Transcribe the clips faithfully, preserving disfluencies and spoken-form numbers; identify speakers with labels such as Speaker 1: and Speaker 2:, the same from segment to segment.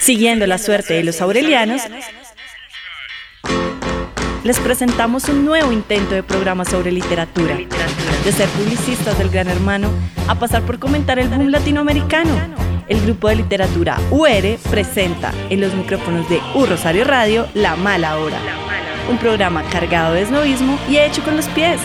Speaker 1: Siguiendo la suerte de los aurelianos, les presentamos un nuevo intento de programa sobre literatura. De ser publicistas del Gran Hermano a pasar por comentar el boom latinoamericano. El grupo de literatura U R presenta en los micrófonos de U Rosario Radio La Mala Hora. Un programa cargado de esnovismo y hecho con los pies.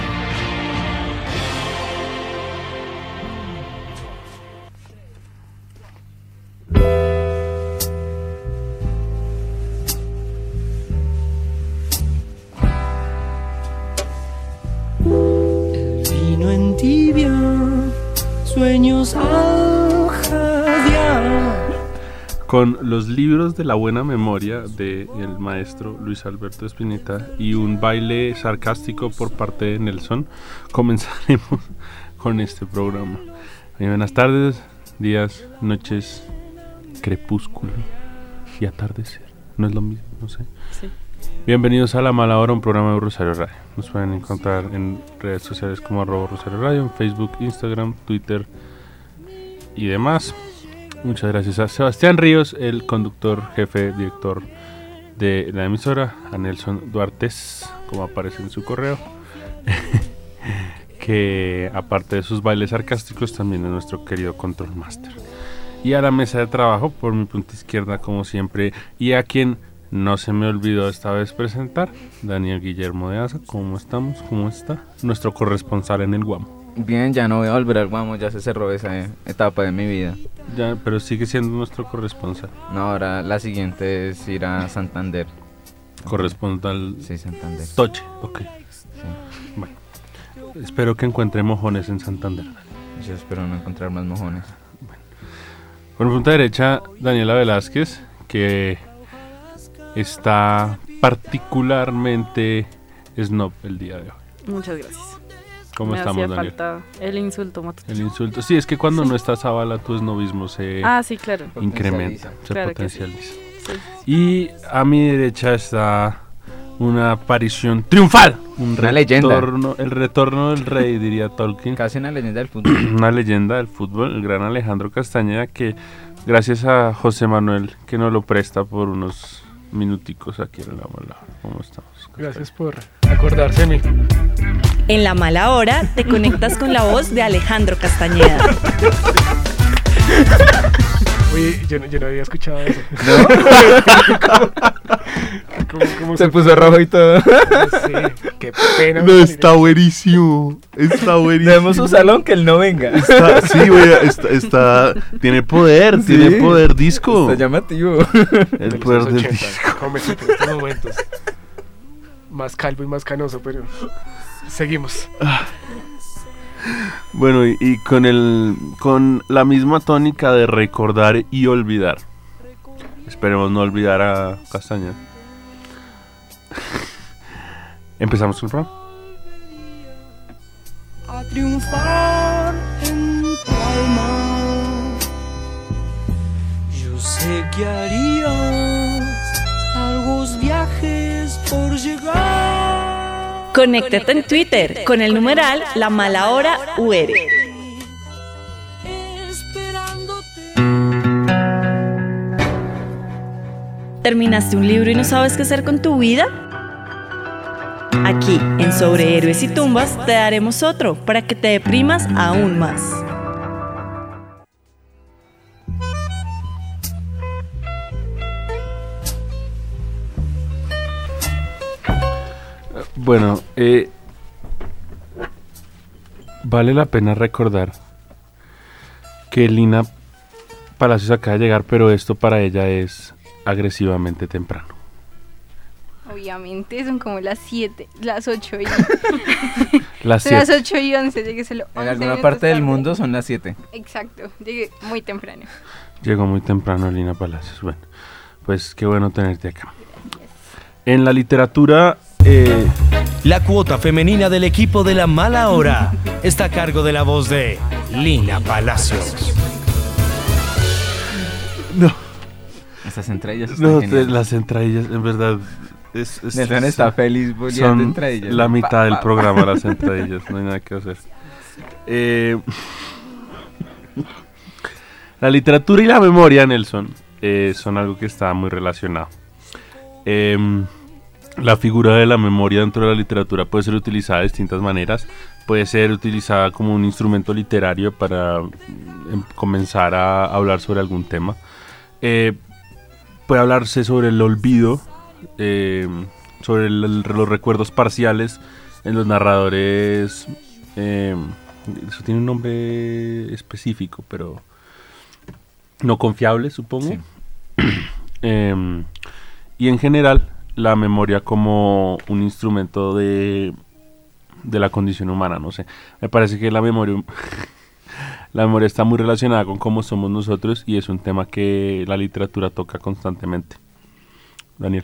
Speaker 2: Sueños al jadear.
Speaker 3: Con los libros de la buena memoria del maestro Luis Alberto Spinetta y un baile sarcástico por parte de Nelson, comenzaremos con este programa. Muy buenas tardes, días, noches, crepúsculo y atardecer. ¿No es lo mismo? No sé.
Speaker 1: Sí.
Speaker 3: Bienvenidos a La Mala Hora, un programa de Rosario Radio. Nos pueden encontrar en redes sociales como arroba Rosario Radio, en Facebook, Instagram, Twitter y demás. Muchas gracias a Sebastián Ríos, el conductor, jefe, director de la emisora, a Nelson Duartes, como aparece en su correo, que aparte de sus bailes sarcásticos también es nuestro querido Control Master. Y a la mesa de trabajo, por mi punta izquierda como siempre, y a quien no se me olvidó esta vez presentar, Daniel Guillermo de Asa. ¿Cómo estamos? ¿Cómo está? Nuestro corresponsal en el Guamo.
Speaker 4: Bien, ya no voy a volver al Guamo, ya se cerró esa etapa de mi vida.
Speaker 3: Ya, pero sigue siendo nuestro corresponsal.
Speaker 4: No, ahora la siguiente es ir a Santander.
Speaker 3: Corresponsal.
Speaker 4: Sí, Santander.
Speaker 3: Toche, ok.
Speaker 4: Sí.
Speaker 3: Bueno, espero que encuentre mojones en Santander.
Speaker 4: Yo espero no encontrar más mojones.
Speaker 3: Bueno. Por mi punta derecha, Daniela Velázquez, que está particularmente snob el día de hoy.
Speaker 5: Muchas gracias.
Speaker 3: ¿Cómo
Speaker 5: Me
Speaker 3: estamos,
Speaker 5: hacía
Speaker 3: Daniel?
Speaker 5: falta el insulto matutino.
Speaker 3: El insulto. Sí, es que cuando
Speaker 5: Sí.
Speaker 3: no está Zavala, tu snobismo se
Speaker 5: Ah, sí, claro.
Speaker 3: incrementa, se
Speaker 5: Claro que
Speaker 3: potencializa.
Speaker 5: Sí.
Speaker 3: Y a mi derecha está una aparición triunfal. Un
Speaker 4: Una leyenda.
Speaker 3: retorno, el retorno del rey, diría Tolkien.
Speaker 4: Casi una leyenda del fútbol.
Speaker 3: Una leyenda del fútbol, el gran Alejandro Castañeda, que gracias a José Manuel que nos lo presta por unos minuticos aquí en La Mala Hora. ¿Cómo estamos?
Speaker 2: Gracias por acordarse de mí.
Speaker 1: En La Mala Hora te conectas con la voz de Alejandro Castañeda.
Speaker 2: Oye, yo no, yo no había escuchado eso.
Speaker 4: ¿No?
Speaker 2: ¿Cómo, cómo
Speaker 4: Se puso rojo y todo.
Speaker 2: Sí, qué pena.
Speaker 3: No, está buenísimo. Está buenísimo.
Speaker 4: Tenemos un salón que él no venga.
Speaker 3: Está, sí, güey, está, está, tiene poder,
Speaker 4: Sí.
Speaker 3: tiene poder disco.
Speaker 4: Está llamativo.
Speaker 3: El
Speaker 2: De
Speaker 3: poder
Speaker 2: los
Speaker 3: del
Speaker 2: ochenta,
Speaker 3: disco.
Speaker 2: ¿cómo me siento en estos momentos? Más calvo y más canoso, pero seguimos.
Speaker 3: Bueno, y, y con el con la misma tónica de recordar y olvidar. Esperemos no olvidar a Castañeda. Empezamos con el programa.
Speaker 2: A triunfar en tu alma. Yo sé que harías largos viajes por llegar.
Speaker 1: Conéctate en Twitter con el numeral La Mala Hora U R. ¿Terminaste un libro y no sabes qué hacer con tu vida? Aquí, en Sobre Héroes y Tumbas, te daremos otro para que te deprimas aún más.
Speaker 3: Bueno, eh, vale la pena recordar que Lina Palacios acaba de llegar, pero esto para ella es agresivamente temprano.
Speaker 6: Obviamente son como las siete, las ocho y
Speaker 3: Las
Speaker 6: las
Speaker 3: siete.
Speaker 6: ocho y once, llegué solo
Speaker 4: En
Speaker 6: once
Speaker 4: alguna
Speaker 6: minutos
Speaker 4: parte del
Speaker 6: tarde.
Speaker 4: mundo son las siete.
Speaker 6: Exacto, llegué muy temprano.
Speaker 3: Llegó muy temprano Lina Palacios. Bueno, pues qué bueno tenerte acá. En la literatura, eh,
Speaker 7: La cuota femenina del equipo de La Mala Hora está a cargo de la voz de Lina Palacios.
Speaker 3: no,
Speaker 4: Esas entrañas están
Speaker 3: no
Speaker 4: geniales.
Speaker 3: te- las entradillas, en verdad, es, es-
Speaker 4: Nelson está feliz volviendo
Speaker 3: son
Speaker 4: entre ellas.
Speaker 3: la mitad
Speaker 4: Pa,
Speaker 3: del
Speaker 4: pa,
Speaker 3: programa las entradillas, no hay nada que hacer. Eh, la literatura y la memoria, Nelson, eh, son algo que está muy relacionado. Eh, la figura de la memoria dentro de la literatura puede ser utilizada de distintas maneras. Puede ser utilizada como un instrumento literario para eh, comenzar a hablar sobre algún tema. Eh, puede hablarse sobre el olvido, eh, sobre el, el, los recuerdos parciales en los narradores. Eh, eso tiene un nombre específico, pero no confiable, supongo. Sí. eh, y en general, la memoria como un instrumento de, de la condición humana, no sé. Me parece que la memoria, la memoria está muy relacionada con cómo somos nosotros y es un tema que la literatura toca constantemente. Daniel.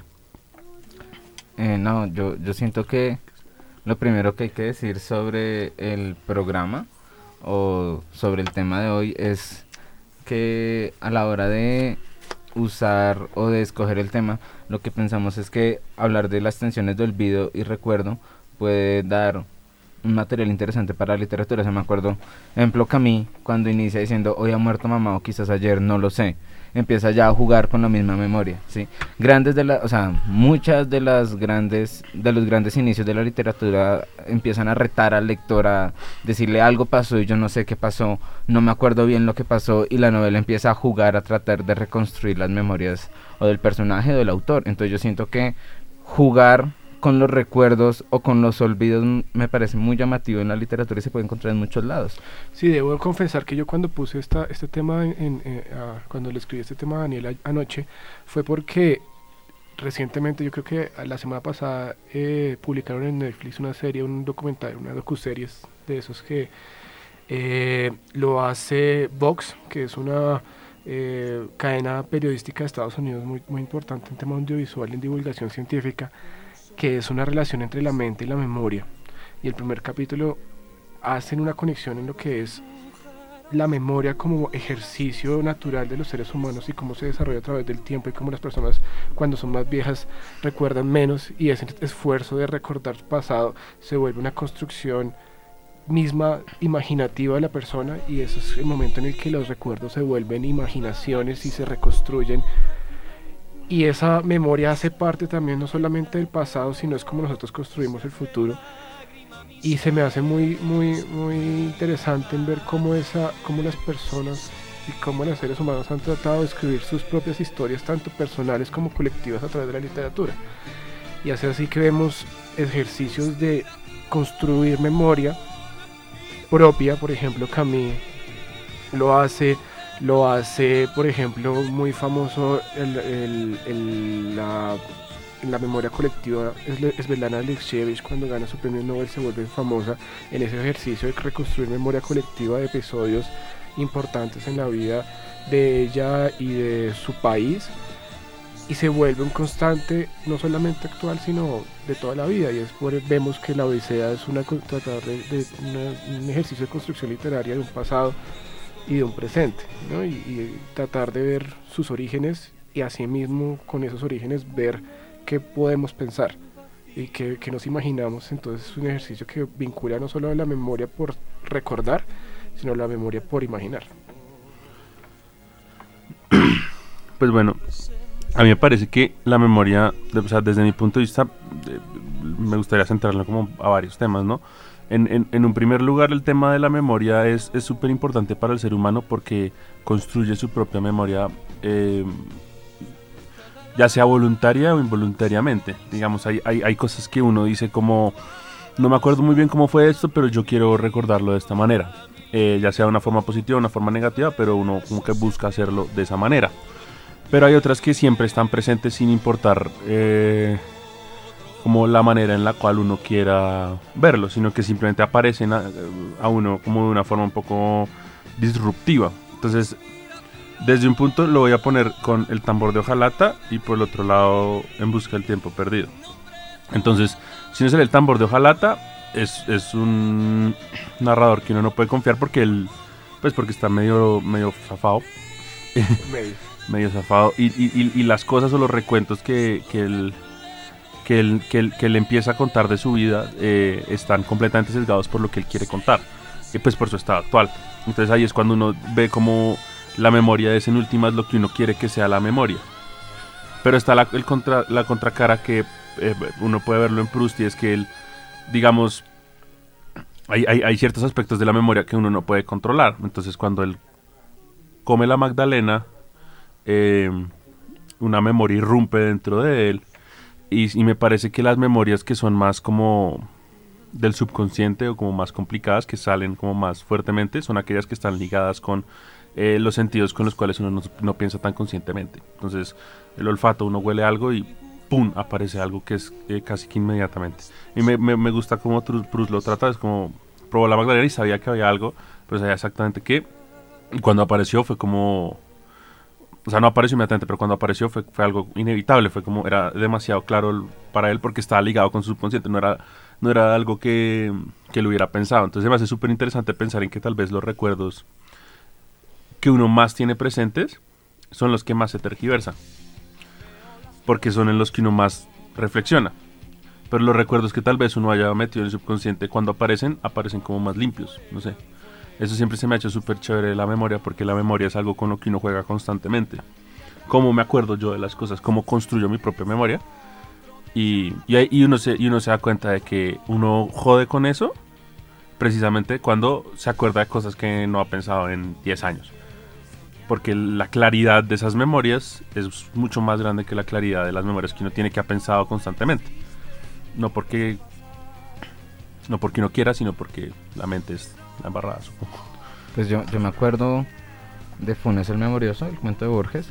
Speaker 4: Eh, no, yo, yo siento que lo primero que hay que decir sobre el programa o sobre el tema de hoy es que a la hora de usar o de escoger el tema, lo que pensamos es que hablar de las tensiones de olvido y recuerdo puede dar un material interesante para la literatura. Se me acuerdo, ejemplo, Camus, cuando inicia diciendo hoy ha muerto mamá o quizás ayer, no lo sé, empieza ya a jugar con la misma memoria, ¿sí? Grandes de la, o sea, muchas de las grandes, de los grandes inicios de la literatura empiezan a retar al lector a decirle algo pasó y yo no sé qué pasó, no me acuerdo bien lo que pasó, y la novela empieza a jugar a tratar de reconstruir las memorias o del personaje o del autor. Entonces yo siento que jugar con los recuerdos o con los olvidos me parece muy llamativo en la literatura y se puede encontrar en muchos lados.
Speaker 2: Sí, debo confesar que yo cuando puse esta, este tema, en, en, eh, uh, cuando le escribí este tema a Daniel a, anoche, fue porque recientemente, yo creo que la semana pasada, eh, publicaron en Netflix una serie, un documental, una docuseries de esos que eh, lo hace Vox, que es una eh, cadena periodística de Estados Unidos muy, muy importante en tema audiovisual y en divulgación científica, que es una relación entre la mente y la memoria. Y el primer capítulo hacen una conexión en lo que es la memoria como ejercicio natural de los seres humanos y cómo se desarrolla a través del tiempo y cómo las personas cuando son más viejas recuerdan menos, y ese esfuerzo de recordar su pasado se vuelve una construcción misma imaginativa de la persona, y ese es el momento en el que los recuerdos se vuelven imaginaciones y se reconstruyen. Y esa memoria hace parte también no solamente del pasado, sino es como nosotros construimos el futuro. Y se me hace muy muy muy interesante en ver cómo esa cómo las personas y cómo los seres humanos han tratado de escribir sus propias historias, tanto personales como colectivas, a través de la literatura. Y hace así que vemos ejercicios de construir memoria propia. Por ejemplo, Camus lo hace Lo hace, por ejemplo, muy famoso el, el, el, la, la memoria colectiva. Svetlana Alexievich, cuando gana su premio Nobel, se vuelve famosa en ese ejercicio de reconstruir memoria colectiva de episodios importantes en la vida de ella y de su país, y se vuelve un constante no solamente actual sino de toda la vida. Y después vemos que la Odisea es una, tratar de, de una, un ejercicio de construcción literaria de un pasado y de un presente, ¿no? Y, y tratar de ver sus orígenes y asimismo con esos orígenes ver qué podemos pensar y qué, qué nos imaginamos. Entonces es un ejercicio que vincula no solo a la memoria por recordar, sino la memoria por imaginar.
Speaker 3: Pues bueno, a mí me parece que la memoria, o sea, desde mi punto de vista, de, me gustaría centrarlo como a varios temas, ¿no? En, en, en un primer lugar, el tema de la memoria es súper importante para el ser humano porque construye su propia memoria, eh, ya sea voluntaria o involuntariamente. Digamos, hay, hay, hay cosas que uno dice como, no me acuerdo muy bien cómo fue esto, pero yo quiero recordarlo de esta manera. Eh, ya sea de una forma positiva o una forma negativa, pero uno como que busca hacerlo de esa manera. Pero hay otras que siempre están presentes sin importar Eh, como la manera en la cual uno quiera verlo, sino que simplemente aparecen a, a uno como de una forma un poco disruptiva. Entonces, desde un punto lo voy a poner con El tambor de hojalata y por el otro lado En busca del tiempo perdido. Entonces, si no es El tambor de hojalata, es, es un narrador que uno no puede confiar porque él, pues porque está medio, medio zafado.
Speaker 2: Medio.
Speaker 3: medio zafado. Y, y, y las cosas o los recuentos que, que él... Que él, que, él, que él empieza a contar de su vida eh, están completamente sesgados por lo que él quiere contar, y pues por su estado actual. Entonces ahí es cuando uno ve como la memoria es en últimas lo que uno quiere que sea la memoria. Pero está la, el contra, la contracara que eh, uno puede verlo en Proust, y es que él, digamos, hay, hay, hay ciertos aspectos de la memoria que uno no puede controlar. Entonces cuando él come la magdalena, eh, una memoria irrumpe dentro de él, y, y me parece que las memorias que son más como del subconsciente o como más complicadas, que salen como más fuertemente, son aquellas que están ligadas con eh, los sentidos con los cuales uno no, no piensa tan conscientemente. Entonces el olfato, uno huele algo y ¡pum!, aparece algo que es eh, casi que inmediatamente. Y me, me, me gusta cómo Proust lo trata, es como probó la magdalena y sabía que había algo, pero sabía exactamente qué, y cuando apareció fue como, o sea, no apareció inmediatamente, pero cuando apareció fue, fue algo inevitable, fue como, era demasiado claro para él porque estaba ligado con su subconsciente, no era, no era algo que, que lo hubiera pensado. Entonces me hace súper interesante pensar en que tal vez los recuerdos que uno más tiene presentes son los que más se tergiversan, porque son en los que uno más reflexiona. Pero los recuerdos que tal vez uno haya metido en el subconsciente, cuando aparecen, aparecen como más limpios, no sé. Eso siempre se me ha hecho súper chévere la memoria, porque la memoria es algo con lo que uno juega constantemente. Cómo me acuerdo yo de las cosas, cómo construyo mi propia memoria. Y, y, y, uno se, y uno se da cuenta de que uno jode con eso precisamente cuando se acuerda de cosas que no ha pensado en diez años. Porque la claridad de esas memorias es mucho más grande que la claridad de las memorias que uno tiene que ha pensado constantemente. No porque, no porque uno quiera, sino porque la mente es la embarrada, supongo.
Speaker 4: Pues yo, yo me acuerdo de Funes el Memorioso, el cuento de Borges,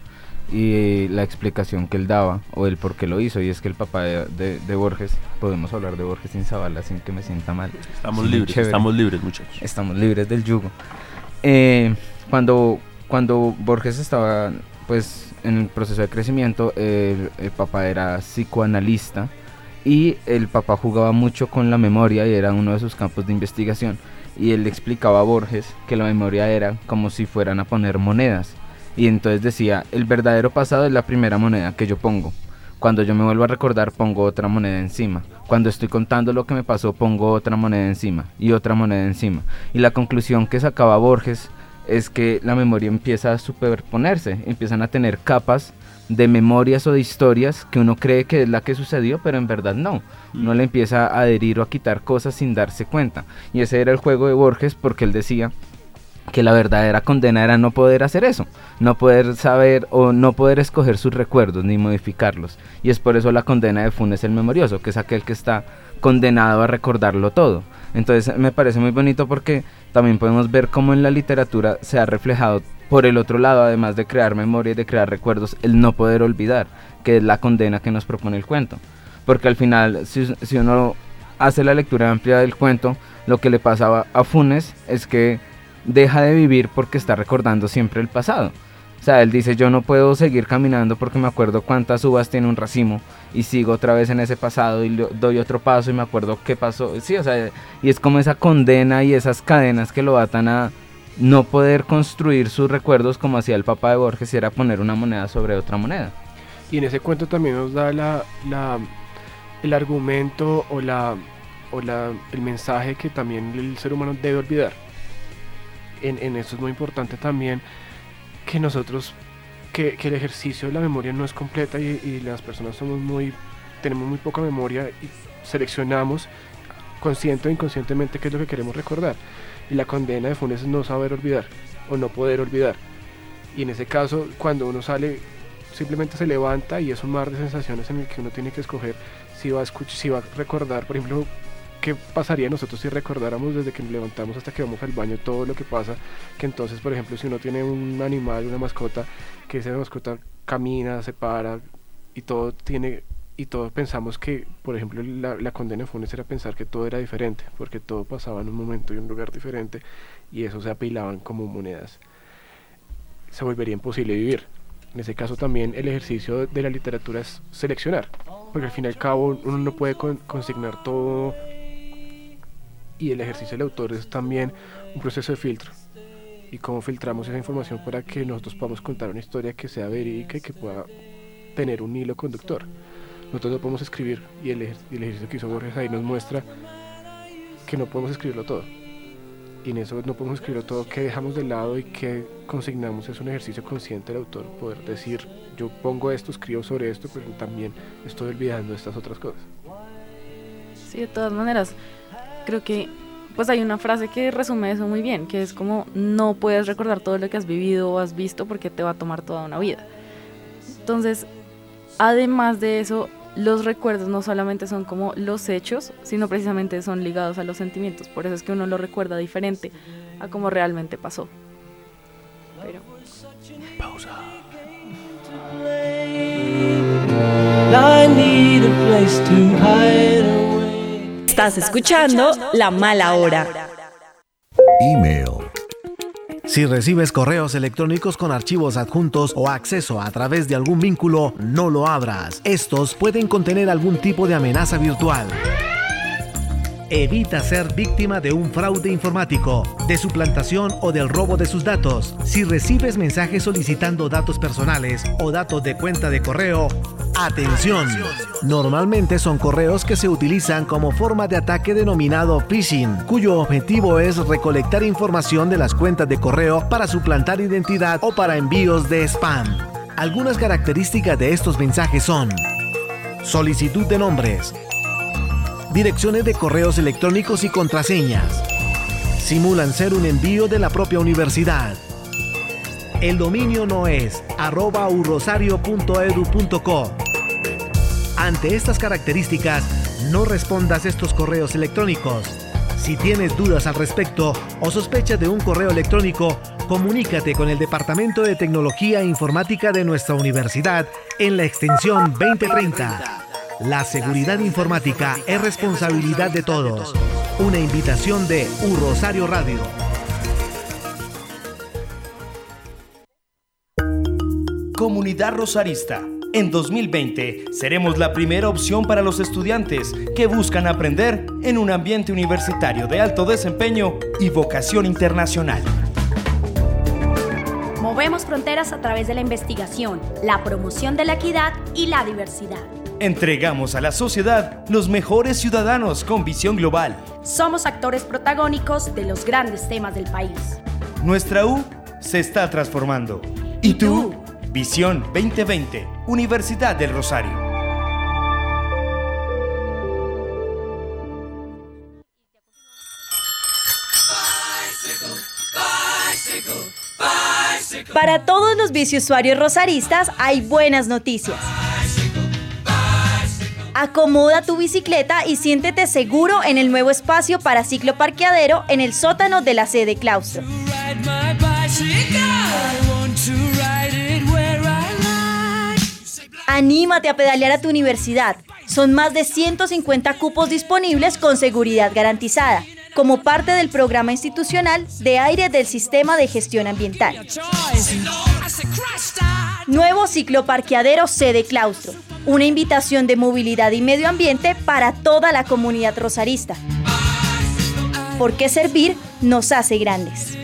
Speaker 4: y la explicación que él daba, o el por qué lo hizo, y es que el papá de, de, de Borges, podemos hablar de Borges sin Zavala sin que me sienta mal.
Speaker 3: Estamos
Speaker 4: Sí,
Speaker 3: libres,
Speaker 4: chévere.
Speaker 3: estamos libres, muchachos.
Speaker 4: Estamos libres del yugo. Eh, cuando, cuando Borges estaba pues en el proceso de crecimiento, el, el papá era psicoanalista, y el papá jugaba mucho con la memoria y era uno de sus campos de investigación, y él le explicaba a Borges que la memoria era como si fueran a poner monedas, y entonces decía, el verdadero pasado es la primera moneda que yo pongo, cuando yo me vuelvo a recordar pongo otra moneda encima, cuando estoy contando lo que me pasó pongo otra moneda encima y otra moneda encima, y la conclusión que sacaba Borges es que la memoria empieza a superponerse, empiezan a tener capas de memorias o de historias que uno cree que es la que sucedió, pero en verdad no. Uno le empieza a adherir o a quitar cosas sin darse cuenta. Y ese era el juego de Borges, porque él decía que la verdadera condena era no poder hacer eso, no poder saber o no poder escoger sus recuerdos ni modificarlos. Y es por eso la condena de Funes el Memorioso, que es aquel que está condenado a recordarlo todo. Entonces me parece muy bonito porque también podemos ver cómo en la literatura se ha reflejado por el otro lado, además de crear memoria y de crear recuerdos, el no poder olvidar, que es la condena que nos propone el cuento. Porque al final, si, si uno hace la lectura amplia del cuento, lo que le pasaba a Funes es que deja de vivir porque está recordando siempre el pasado. O sea, él dice, yo no puedo seguir caminando porque me acuerdo cuántas uvas tiene un racimo, y sigo otra vez en ese pasado y lo, doy otro paso y me acuerdo qué pasó. Sí, o sea, y es como esa condena y esas cadenas que lo atan a no poder construir sus recuerdos como hacía el papá de Borges, y era poner una moneda sobre otra moneda.
Speaker 2: Y en ese cuento también nos da la, la el argumento o la o la el mensaje que también el ser humano debe olvidar. En, en eso es muy importante también que nosotros que, que el ejercicio de la memoria no es completa, y, y las personas somos muy tenemos muy poca memoria y seleccionamos consciente o inconscientemente qué es lo que queremos recordar. Y la condena de Funes es no saber olvidar o no poder olvidar. Y en ese caso, cuando uno sale, simplemente se levanta y es un mar de sensaciones en el que uno tiene que escoger si va a escuchar, si va a recordar, por ejemplo, qué pasaría nosotros si recordáramos desde que nos levantamos hasta que vamos al baño todo lo que pasa. Que entonces, por ejemplo, si uno tiene un animal, una mascota, que esa mascota camina, se para y todo tiene... Y todos pensamos que, por ejemplo, la, la condena de Funes era pensar que todo era diferente, porque todo pasaba en un momento y un lugar diferente, y eso se apilaban como monedas. Se volvería imposible vivir. En ese caso también el ejercicio de la literatura es seleccionar, porque al fin y al cabo uno no puede con, consignar todo, y el ejercicio del autor es también un proceso de filtro. Y cómo filtramos esa información para que nosotros podamos contar una historia que sea verídica y que pueda tener un hilo conductor. Nosotros no podemos escribir, y el, ejer- y el ejercicio que hizo Borges ahí nos muestra que no podemos escribirlo todo, y en eso no podemos escribir todo, qué dejamos de lado y qué consignamos. Es un ejercicio consciente del autor, poder decir, yo pongo esto, escribo sobre esto, pero también estoy olvidando estas otras cosas.
Speaker 5: Sí, de todas maneras, creo que pues hay una frase que resume eso muy bien, que es como, no puedes recordar todo lo que has vivido o has visto porque te va a tomar toda una vida. Entonces, además de eso, los recuerdos no solamente son como los hechos, sino precisamente son ligados a los sentimientos. Por eso es que uno lo recuerda diferente a como realmente pasó. Pero...
Speaker 7: Pausa. I need a place to hide away.
Speaker 1: Estás escuchando La Mala Hora.
Speaker 8: Email. Si recibes correos electrónicos con archivos adjuntos o acceso a través de algún vínculo, no lo abras. Estos pueden contener algún tipo de amenaza virtual. Evita ser víctima de un fraude informático, de suplantación o del robo de sus datos. Si recibes mensajes solicitando datos personales o datos de cuenta de correo, ¡atención! Normalmente son correos que se utilizan como forma de ataque denominado phishing, cuyo objetivo es recolectar información de las cuentas de correo para suplantar identidad o para envíos de spam. Algunas características de estos mensajes son: solicitud de nombres, direcciones de correos electrónicos y contraseñas. Simulan ser un envío de la propia universidad. El dominio no es arroba urosario punto edu punto co. Ante estas características, no respondas estos correos electrónicos. Si tienes dudas al respecto o sospechas de un correo electrónico, comunícate con el Departamento de Tecnología e Informática de nuestra universidad en la extensión veinte treinta. La seguridad informática es responsabilidad de todos. Una invitación de U Rosario Radio.
Speaker 7: Comunidad Rosarista. En dos mil veinte seremos la primera opción para los estudiantes que buscan aprender en un ambiente universitario de alto desempeño y vocación internacional.
Speaker 9: Movemos fronteras a través de la investigación, la promoción de la equidad y la diversidad.
Speaker 7: Entregamos a la sociedad los mejores ciudadanos con visión global.
Speaker 9: Somos actores protagónicos de los grandes temas del país.
Speaker 7: Nuestra U se está transformando. ¿Y tú? Visión veinte veinte, Universidad del Rosario.
Speaker 1: Para todos los biciusuarios rosaristas hay buenas noticias. Acomoda tu bicicleta y siéntete seguro en el nuevo espacio para cicloparqueadero en el sótano de la sede claustro. Anímate a pedalear a tu universidad. Son más de ciento cincuenta cupos disponibles con seguridad garantizada, como parte del programa institucional de aire del Sistema de Gestión Ambiental. Nuevo cicloparqueadero sede claustro. Una invitación de movilidad y medio ambiente para toda la comunidad rosarista. Porque servir nos hace grandes.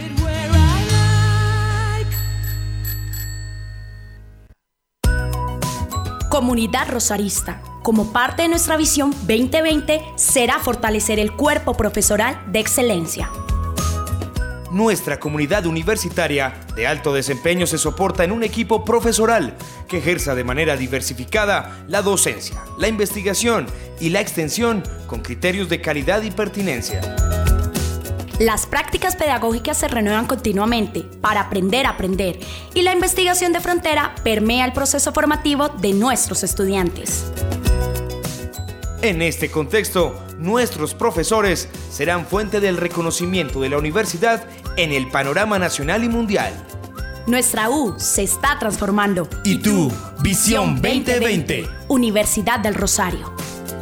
Speaker 9: Comunidad Rosarista. Como parte de nuestra visión veinte veinte, será fortalecer el cuerpo profesoral de excelencia.
Speaker 7: Nuestra comunidad universitaria de alto desempeño se soporta en un equipo profesoral que ejerza de manera diversificada la docencia, la investigación y la extensión con criterios de calidad y pertinencia.
Speaker 9: Las prácticas pedagógicas se renuevan continuamente para aprender a aprender y la investigación de frontera permea el proceso formativo de nuestros estudiantes.
Speaker 7: En este contexto, nuestros profesores serán fuente del reconocimiento de la universidad en el panorama nacional y mundial.
Speaker 9: Nuestra U se está transformando.
Speaker 7: ¿Y tú? Visión veinte veinte.
Speaker 9: Universidad del Rosario.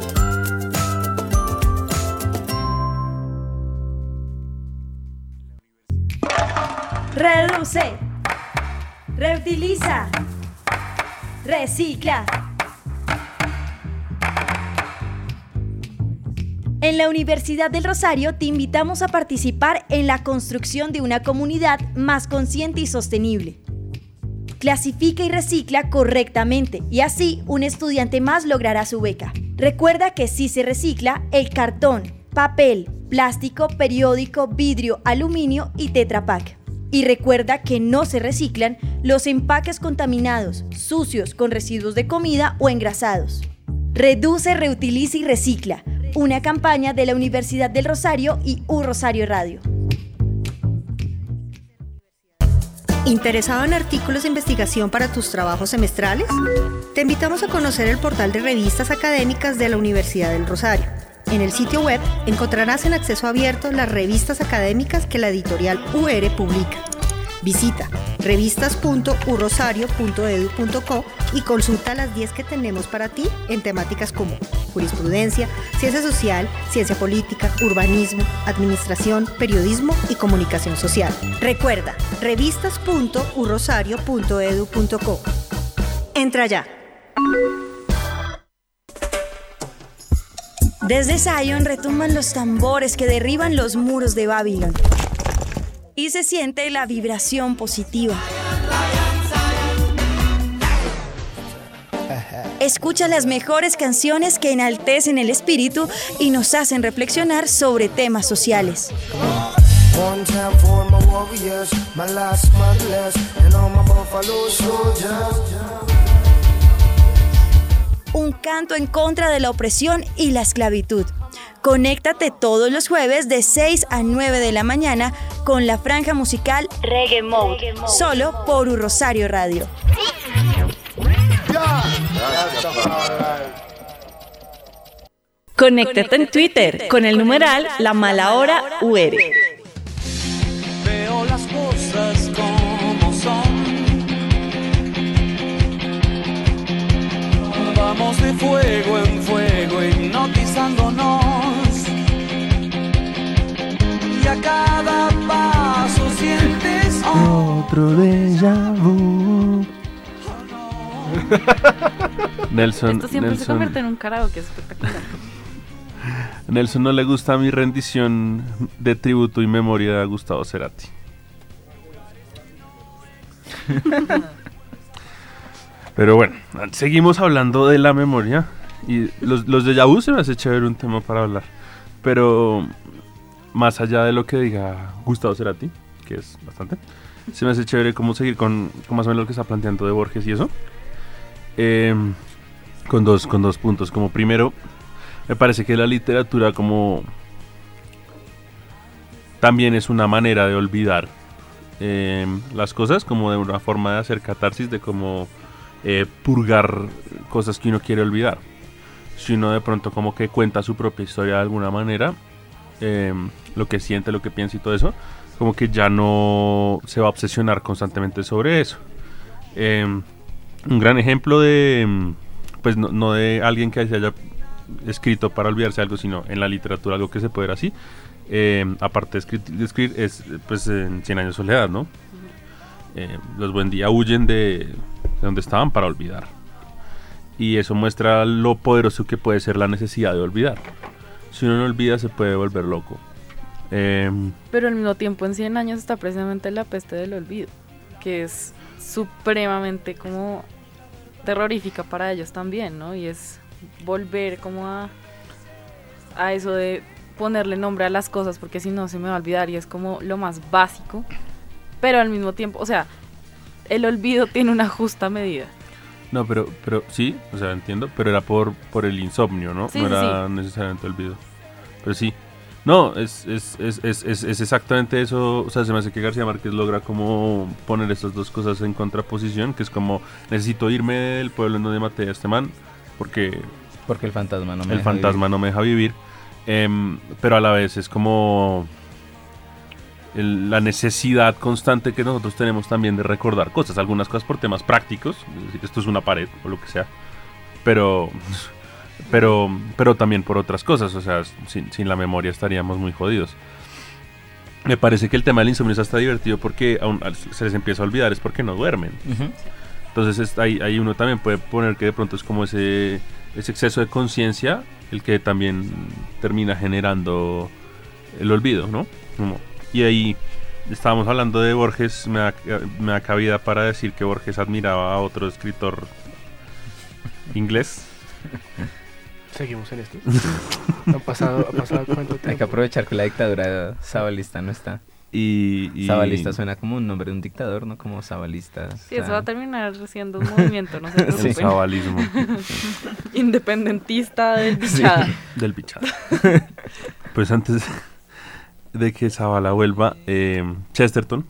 Speaker 1: Reduce, reutiliza, recicla. En la Universidad del Rosario te invitamos a participar en la construcción de una comunidad más consciente y sostenible. Clasifica y recicla correctamente y así un estudiante más logrará su beca. Recuerda que si se recicla, el cartón, papel,
Speaker 10: plástico, periódico, vidrio, aluminio y Tetra Pak. Y recuerda que no se reciclan los empaques contaminados, sucios, con residuos de comida o engrasados. Reduce, reutiliza y recicla. Una campaña de la Universidad del Rosario y U Rosario Radio.
Speaker 11: ¿Interesado en artículos de investigación para tus trabajos semestrales? Te invitamos a conocer el portal de revistas académicas de la Universidad del Rosario. En el sitio web encontrarás en acceso abierto las revistas académicas que la editorial U R publica. Visita revistas punto u rosario punto e d u punto co y consulta las diez que tenemos para ti en temáticas como jurisprudencia, ciencia social, ciencia política, urbanismo, administración, periodismo y comunicación social. Recuerda, revistas punto u rosario punto e d u punto co. Entra ya.
Speaker 10: Desde Zion retumban los tambores que derriban los muros de Babilón. Y se siente la vibración positiva. Escucha las mejores canciones que enaltecen el espíritu y nos hacen reflexionar sobre temas sociales. Un canto en contra de la opresión y la esclavitud. Conéctate todos los jueves de seis a nueve de la mañana con la franja musical Reggae Mode, solo por U Rosario Radio.
Speaker 1: Conéctate en Twitter con el numeral La Mala Hora U R.
Speaker 12: Veo las cosas como son. Vamos de fuego en fuego hipnotizándonos. Y a cada paso sientes
Speaker 3: otro déjà vu. Nelson,
Speaker 5: Esto siempre
Speaker 3: Nelson,
Speaker 5: se convierte en un karaoke, es espectacular.
Speaker 3: Nelson no le gusta mi rendición de tributo y memoria a Gustavo Cerati. Pero bueno, seguimos hablando de la memoria. Y los, los déjà vu se me hace chévere un tema para hablar. Pero más allá de lo que diga Gustavo Cerati, que es bastante, se me hace chévere cómo seguir con, con más o menos lo que está planteando de Borges y eso. Eh, con, dos, con dos puntos. Como primero, me parece que la literatura como también es una manera de olvidar eh, las cosas, como de una forma de hacer catarsis, de como eh, purgar cosas que uno quiere olvidar. Si uno de pronto como que cuenta su propia historia de alguna manera, eh, lo que siente, lo que piensa y todo eso, como que ya no se va a obsesionar constantemente sobre eso. Eh, un gran ejemplo de, pues no, no de alguien que se haya escrito para olvidarse algo, sino en la literatura algo que se puede ver así, eh, aparte de escribir, de escribir, es pues en Cien años de soledad, ¿no? Eh, los Buendía huyen de, de donde estaban para olvidar. Y eso muestra lo poderoso que puede ser la necesidad de olvidar. Si uno no olvida, se puede volver loco. Eh,
Speaker 5: Pero al mismo tiempo, en cien años está precisamente la peste del olvido, que es supremamente como terrorífica para ellos también, ¿no? Y es volver como a, a eso de ponerle nombre a las cosas, porque si no se me va a olvidar, y es como lo más básico. Pero al mismo tiempo, o sea, el olvido tiene una justa medida.
Speaker 3: No, pero, pero sí, o sea, entiendo, pero era por, por el insomnio, ¿no?
Speaker 5: Sí,
Speaker 3: no
Speaker 5: sí,
Speaker 3: era
Speaker 5: sí.
Speaker 3: necesariamente olvido. Pero sí. No, es, es, es, es, es, es exactamente eso. O sea, se me hace que García Márquez logra como poner estas dos cosas en contraposición, que es como, necesito irme del pueblo en donde maté a este man, porque...
Speaker 4: Porque el fantasma no me
Speaker 3: el
Speaker 4: deja
Speaker 3: fantasma
Speaker 4: vivir.
Speaker 3: no me deja vivir. Eh, pero a la vez es como... El, la necesidad constante que nosotros tenemos también de recordar cosas, algunas cosas por temas prácticos, es decir, esto es una pared o lo que sea, pero pero pero también por otras cosas, o sea, sin, sin la memoria estaríamos muy jodidos. Me parece que el tema del insomnio es hasta divertido porque aún se les empieza a olvidar, es porque no duermen. Uh-huh. Entonces es, ahí, ahí uno también puede poner que de pronto es como ese, ese exceso de conciencia el que también termina generando el olvido, ¿no? Como, y ahí estábamos hablando de Borges, me da, me da cabida para decir que Borges admiraba a otro escritor inglés,
Speaker 2: Seguimos en esto. ¿Han pasado, ha pasado cuánto tiempo?
Speaker 4: Hay que aprovechar que la dictadura sabalista no está.
Speaker 3: Y, y...
Speaker 4: Sabalista suena como un nombre de un dictador, ¿no? Como sabalista.
Speaker 5: Sí, eso va a terminar siendo un movimiento, no se preocupen.
Speaker 3: El sabalismo.
Speaker 5: Independentista del Bichada.
Speaker 3: Sí, del Bichada. Pues antes de que Zabala vuelva, eh, Chesterton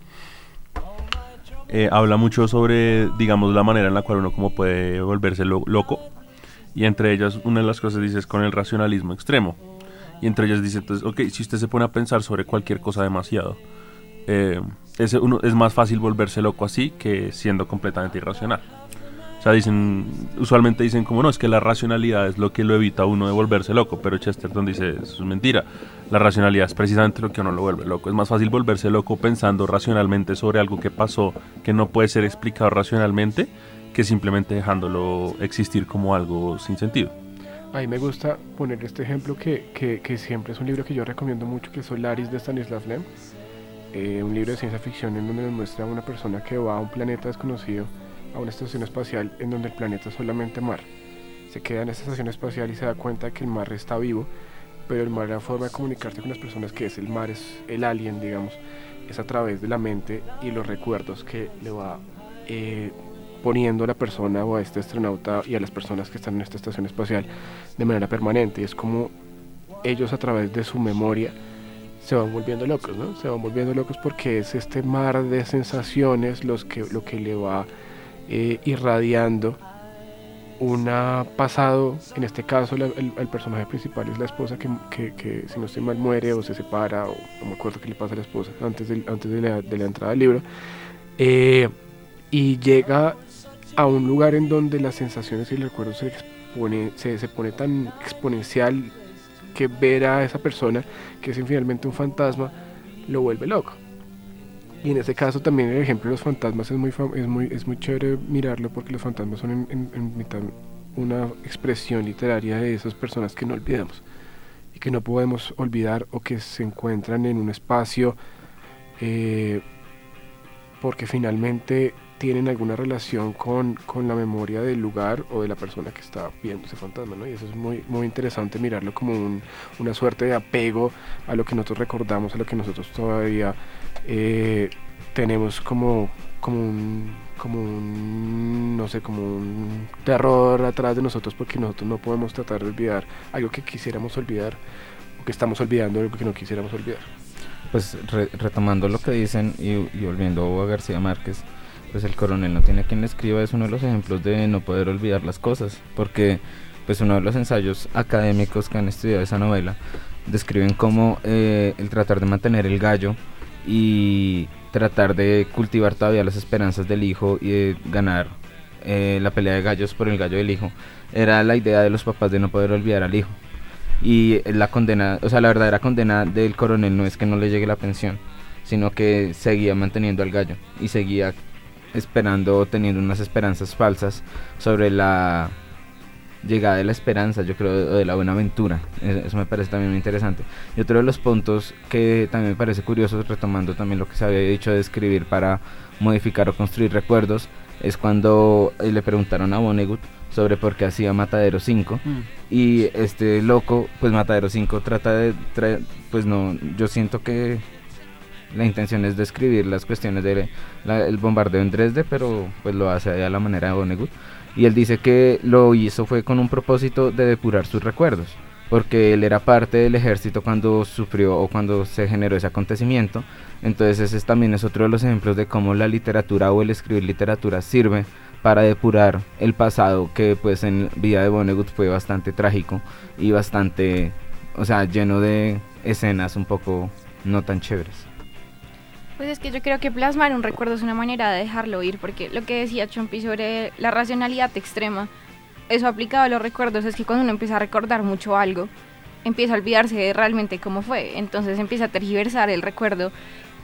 Speaker 3: eh, habla mucho sobre, digamos, la manera en la cual uno como puede volverse lo- loco. Y entre ellas, una de las cosas dice es con el racionalismo extremo. Y entre ellas dice, entonces, ok, si usted se pone a pensar sobre cualquier cosa demasiado, eh, ese uno, es más fácil volverse loco así que siendo completamente irracional. O sea, dicen, usualmente dicen como no, es que la racionalidad es lo que lo evita a uno de volverse loco, pero Chesterton dice, eso es mentira. La racionalidad es precisamente lo que a uno lo vuelve loco. Es más fácil volverse loco pensando racionalmente sobre algo que pasó que no puede ser explicado racionalmente que simplemente dejándolo existir como algo sin sentido.
Speaker 2: A mí me gusta poner este ejemplo que, que, que siempre es un libro que yo recomiendo mucho, que es Solaris de Stanislav Lem, eh, un libro de ciencia ficción en donde nos muestra a una persona que va a un planeta desconocido, a una estación espacial en donde el planeta es solamente mar. Se queda en esta estación espacial y se da cuenta de que el mar está vivo, pero el mar, la forma de comunicarse con las personas que es el mar, es el alien, digamos, es a través de la mente y los recuerdos que le va eh, poniendo a la persona o a este astronauta y a las personas que están en esta estación espacial de manera permanente. Y es como ellos a través de su memoria se van volviendo locos, ¿no? Se van volviendo locos porque es este mar de sensaciones los que, lo que le va eh, irradiando un pasado. En este caso la, el, el personaje principal es la esposa que, que, que si no estoy mal muere o se separa, o no me acuerdo qué le pasa a la esposa antes, del, antes de, la, de la entrada del libro, eh, y llega a un lugar en donde las sensaciones y el recuerdo se, expone, se, se pone tan exponencial que ver a esa persona, que es finalmente un fantasma, lo vuelve loco. Y en este caso también el ejemplo de los fantasmas es muy, fam- es muy, es muy chévere mirarlo, porque los fantasmas son en, en, en mitad una expresión literaria de esas personas que no olvidamos y que no podemos olvidar, o que se encuentran en un espacio eh, porque finalmente tienen alguna relación con, con la memoria del lugar o de la persona que está viendo ese fantasma, ¿no? Y eso es muy, muy interesante mirarlo como un, una suerte de apego a lo que nosotros recordamos, a lo que nosotros todavía eh, tenemos como, como, un, como un, no sé, como un terror atrás de nosotros, porque nosotros no podemos tratar de olvidar algo que quisiéramos olvidar, o que estamos olvidando algo que no quisiéramos olvidar.
Speaker 4: Pues re- retomando lo que dicen y, y volviendo a García Márquez, pues el coronel no tiene quien le escriba es uno de los ejemplos de no poder olvidar las cosas, porque pues uno de los ensayos académicos que han estudiado esa novela describen cómo eh, el tratar de mantener el gallo y tratar de cultivar todavía las esperanzas del hijo y de ganar eh, la pelea de gallos por el gallo del hijo era la idea de los papás de no poder olvidar al hijo. Y la condena, o sea, la verdadera condena del coronel no es que no le llegue la pensión, sino que seguía manteniendo al gallo y seguía esperando, teniendo unas esperanzas falsas sobre la llegada de la esperanza, yo creo, de la buena aventura. Eso me parece también muy interesante. Y otro de los puntos que también me parece curioso, retomando también lo que se había dicho de escribir para modificar o construir recuerdos, es cuando le preguntaron a Vonnegut sobre por qué hacía Matadero cinco, mm. y este loco, pues Matadero cinco trata de, tra- pues no, yo siento que la intención es describir las cuestiones del de bombardeo en Dresde, pero pues lo hace a la manera de Vonnegut. Y él dice que lo hizo fue con un propósito de depurar sus recuerdos, porque él era parte del ejército cuando sufrió o cuando se generó ese acontecimiento. Entonces ese también es otro de los ejemplos de cómo la literatura o el escribir literatura sirve para depurar el pasado, que pues en vida de Vonnegut fue bastante trágico y bastante, o sea, lleno de escenas un poco no tan chéveres.
Speaker 6: Pues es que yo creo que plasmar un recuerdo es una manera de dejarlo ir, porque lo que decía Chompi sobre la racionalidad extrema, eso aplicado a los recuerdos es que cuando uno empieza a recordar mucho algo, empieza a olvidarse de realmente cómo fue, entonces empieza a tergiversar el recuerdo,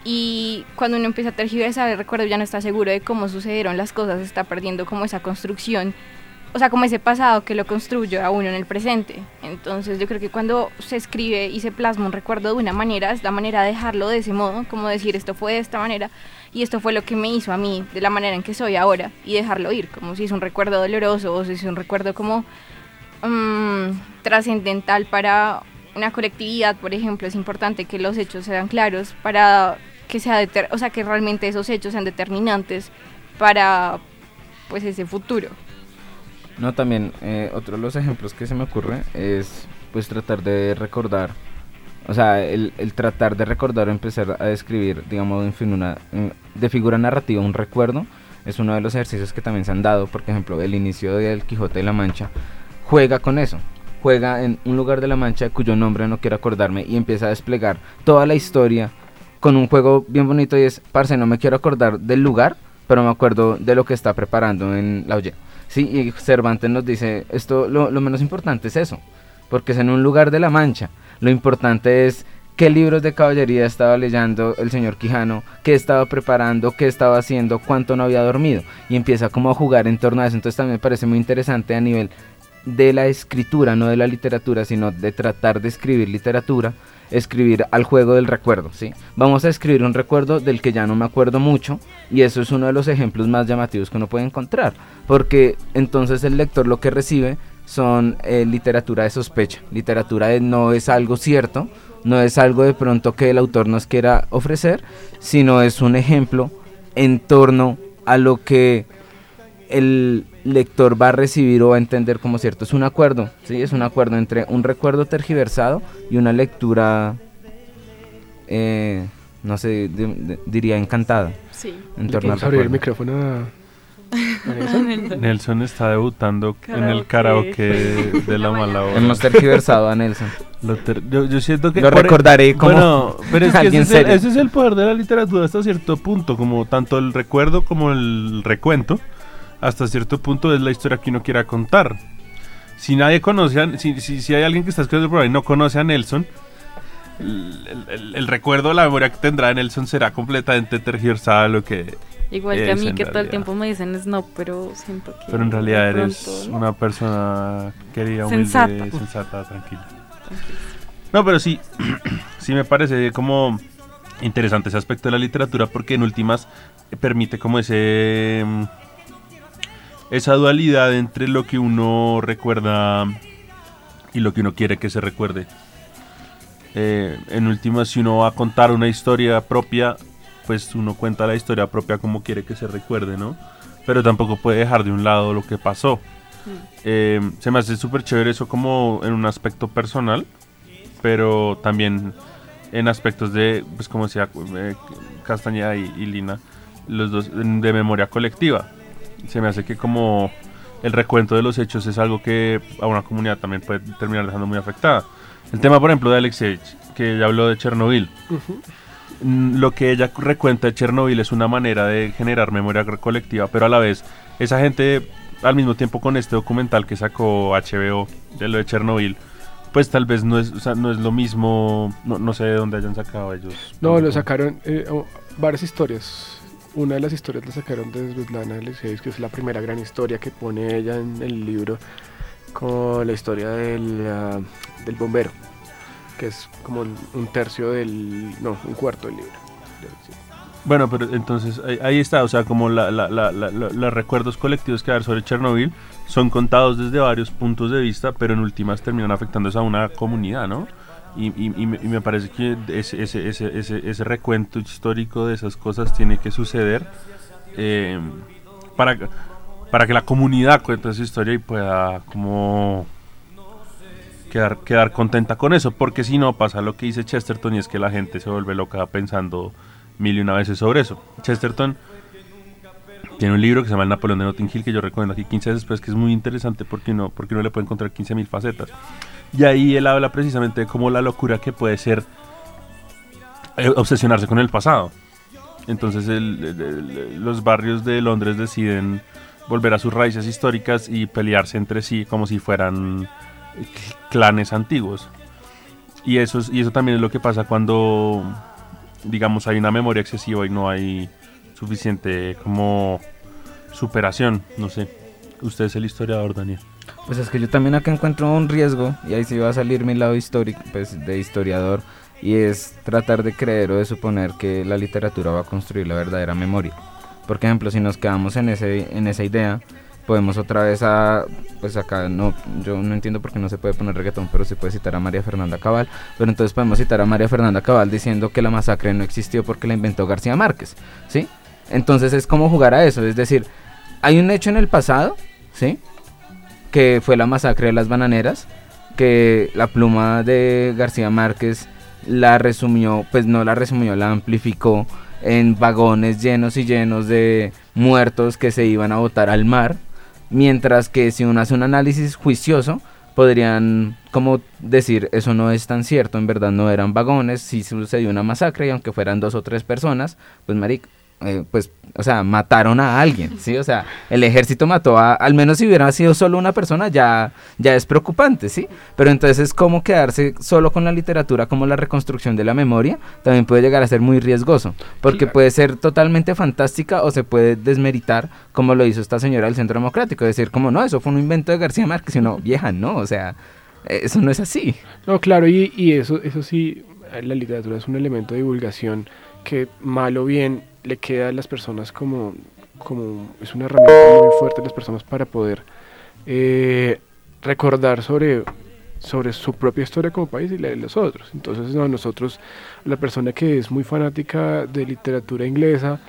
Speaker 6: y cuando uno empieza a tergiversar el recuerdo ya no está seguro de cómo sucedieron las cosas, está perdiendo como esa construcción, o sea, como ese pasado que lo construye a uno en el presente. Entonces yo creo que cuando se escribe y se plasma un recuerdo de una manera, es la manera de dejarlo de ese modo, como decir esto fue de esta manera y esto fue lo que me hizo a mí de la manera en que soy ahora, y dejarlo ir, como si es un recuerdo doloroso o si es un recuerdo como um, trascendental para una colectividad, por ejemplo, es importante que los hechos sean claros para que sea deter- o sea, que realmente esos hechos sean determinantes para pues ese futuro.
Speaker 4: No, también eh, otro de los ejemplos que se me ocurre es pues tratar de recordar, o sea, el, el tratar de recordar o empezar a describir, digamos, en fin, una, de figura narrativa un recuerdo, es uno de los ejercicios que también se han dado. Por ejemplo, el inicio del Quijote de la Mancha juega con eso, juega en un lugar de la Mancha cuyo nombre no quiero acordarme y empieza a desplegar toda la historia con un juego bien bonito y es, parce, no me quiero acordar del lugar, pero me acuerdo de lo que está preparando en la olla. Sí, y Cervantes nos dice, esto lo, lo menos importante es eso, porque es en un lugar de la Mancha. Lo importante es qué libros de caballería estaba leyendo el señor Quijano, qué estaba preparando, qué estaba haciendo, cuánto no había dormido, y empieza como a jugar en torno a eso. Entonces también me parece muy interesante a nivel de la escritura, no de la literatura, sino de tratar de escribir literatura, escribir al juego del recuerdo, ¿sí? Vamos a escribir un recuerdo del que ya no me acuerdo mucho, y eso es uno de los ejemplos más llamativos que uno puede encontrar, porque entonces el lector lo que recibe son eh, literatura de sospecha, literatura de no es algo cierto, no es algo de pronto que el autor nos quiera ofrecer, sino es un ejemplo en torno a lo que el lector va a recibir o va a entender como cierto. Es un acuerdo, ¿sí? Es un acuerdo entre un recuerdo tergiversado y una lectura, eh, no sé, de, de, diría encantada.
Speaker 5: Sí.
Speaker 2: En torno al abrir el micrófono a, a Nelson.
Speaker 3: Nelson está debutando karaoke. En el karaoke de la mala hora.
Speaker 4: Hemos tergiversado a Nelson.
Speaker 3: Lo ter yo, yo siento que
Speaker 4: lo recordaré como
Speaker 3: bueno, pero es que
Speaker 4: alguien
Speaker 3: ese es, el, ese es el poder de la literatura hasta cierto punto, como tanto el recuerdo como el recuento. Hasta cierto punto es la historia que uno quiera contar. Si nadie conoce, a, si, si, si hay alguien que está escribiendo por ahí y no conoce a Nelson, el, el, el recuerdo, la memoria que tendrá de Nelson será completamente tergiversada lo que
Speaker 5: igual que a mí que todo el tiempo me dicen Snob, pero siento que
Speaker 3: pero en realidad eres
Speaker 5: pronto, ¿no?
Speaker 3: una persona querida, humilde,
Speaker 5: sensata,
Speaker 3: sensata, tranquila. tranquila. No, pero sí, sí me parece como interesante ese aspecto de la literatura porque en últimas permite como ese esa dualidad entre lo que uno recuerda y lo que uno quiere que se recuerde. Eh, en últimas, si uno va a contar una historia propia, pues uno cuenta la historia propia como quiere que se recuerde, ¿no? Pero tampoco puede dejar de un lado lo que pasó. Mm. Eh, se me hace súper chévere eso como en un aspecto personal, pero también en aspectos de, pues como decía eh, Castañeda y, y Lina, los dos de memoria colectiva. Se me hace que como el recuento de los hechos es algo que a una comunidad también puede terminar dejando muy afectada. El tema, por ejemplo, de Alexeyevich, que ella habló de Chernobyl. Uh-huh. Lo que ella recuenta de Chernobyl es una manera de generar memoria colectiva, pero a la vez, esa gente, al mismo tiempo con este documental que sacó H B O de lo de Chernobyl, pues tal vez no es, o sea, no es lo mismo, no, no sé de dónde hayan sacado ellos.
Speaker 2: No, lo sacaron eh, oh, varias historias. Una de las historias la sacaron de Svetlana Alexievich, que es la primera gran historia que pone ella en el libro, con la historia del, uh, del bombero, que es como un tercio del, no, un cuarto del libro.
Speaker 3: Bueno, pero entonces ahí, ahí está, o sea, como la, la, la, la, la, los recuerdos colectivos que hay sobre Chernobyl son contados desde varios puntos de vista, pero en últimas terminan afectando a una comunidad, ¿no? Y, y, y, me, y me parece que ese, ese, ese, ese, ese recuento histórico de esas cosas tiene que suceder eh, para, para que la comunidad cuente esa historia y pueda como quedar, quedar contenta con eso, porque si no pasa lo que dice Chesterton y es que la gente se vuelve loca pensando mil y una veces sobre eso. Chesterton tiene un libro que se llama El Napoleón de Notting Hill que yo recomiendo aquí quince veces, pues que es muy interesante porque no, porque uno le puede encontrar quince mil facetas. Y ahí él habla precisamente de cómo la locura que puede ser eh, obsesionarse con el pasado. Entonces el, el, el, los barrios de Londres deciden volver a sus raíces históricas y pelearse entre sí como si fueran clanes antiguos. Y eso, es, y eso también es lo que pasa cuando, digamos, hay una memoria excesiva y no hay suficiente como superación. No sé, usted es el historiador, Daniel.
Speaker 4: Pues es que yo también acá encuentro un riesgo, y ahí sí va a salir mi lado histórico, pues de historiador, y es tratar de creer o de suponer que la literatura va a construir la verdadera memoria. Por ejemplo, si nos quedamos en ese en esa idea, podemos otra vez a, pues acá no, yo no entiendo por qué no se puede poner reggaetón, pero se puede citar a María Fernanda Cabal, pero entonces podemos citar a María Fernanda Cabal diciendo que la masacre no existió porque la inventó García Márquez, ¿sí? Entonces es como jugar a eso, es decir, hay un hecho en el pasado, ¿sí? Que fue la masacre de las bananeras, que la pluma de García Márquez la resumió, pues no la resumió, la amplificó en vagones llenos y llenos de muertos que se iban a botar al mar, mientras que si uno hace un análisis juicioso, podrían como decir, eso no es tan cierto, en verdad no eran vagones, sí sucedió una masacre y aunque fueran dos o tres personas, pues marica, Eh, pues, o sea, mataron a alguien, ¿sí? O sea, el ejército mató a, al menos si hubiera sido solo una persona, ya, ya es preocupante, ¿sí? Pero entonces es como quedarse solo con la literatura, como la reconstrucción de la memoria, también puede llegar a ser muy riesgoso, porque claro, puede ser totalmente fantástica o se puede desmeritar, como lo hizo esta señora del Centro Democrático, decir como, no, eso fue un invento de García Márquez, y no, vieja, no, o sea, eso no es así.
Speaker 2: No, claro, y, y eso, eso sí, la literatura es un elemento de divulgación que, mal o bien, le queda a las personas como, como es una herramienta muy fuerte de las personas para poder eh, recordar sobre, sobre su propia historia como país y la de los otros. Entonces, no, nosotros, la persona que es muy fanática de literatura inglesa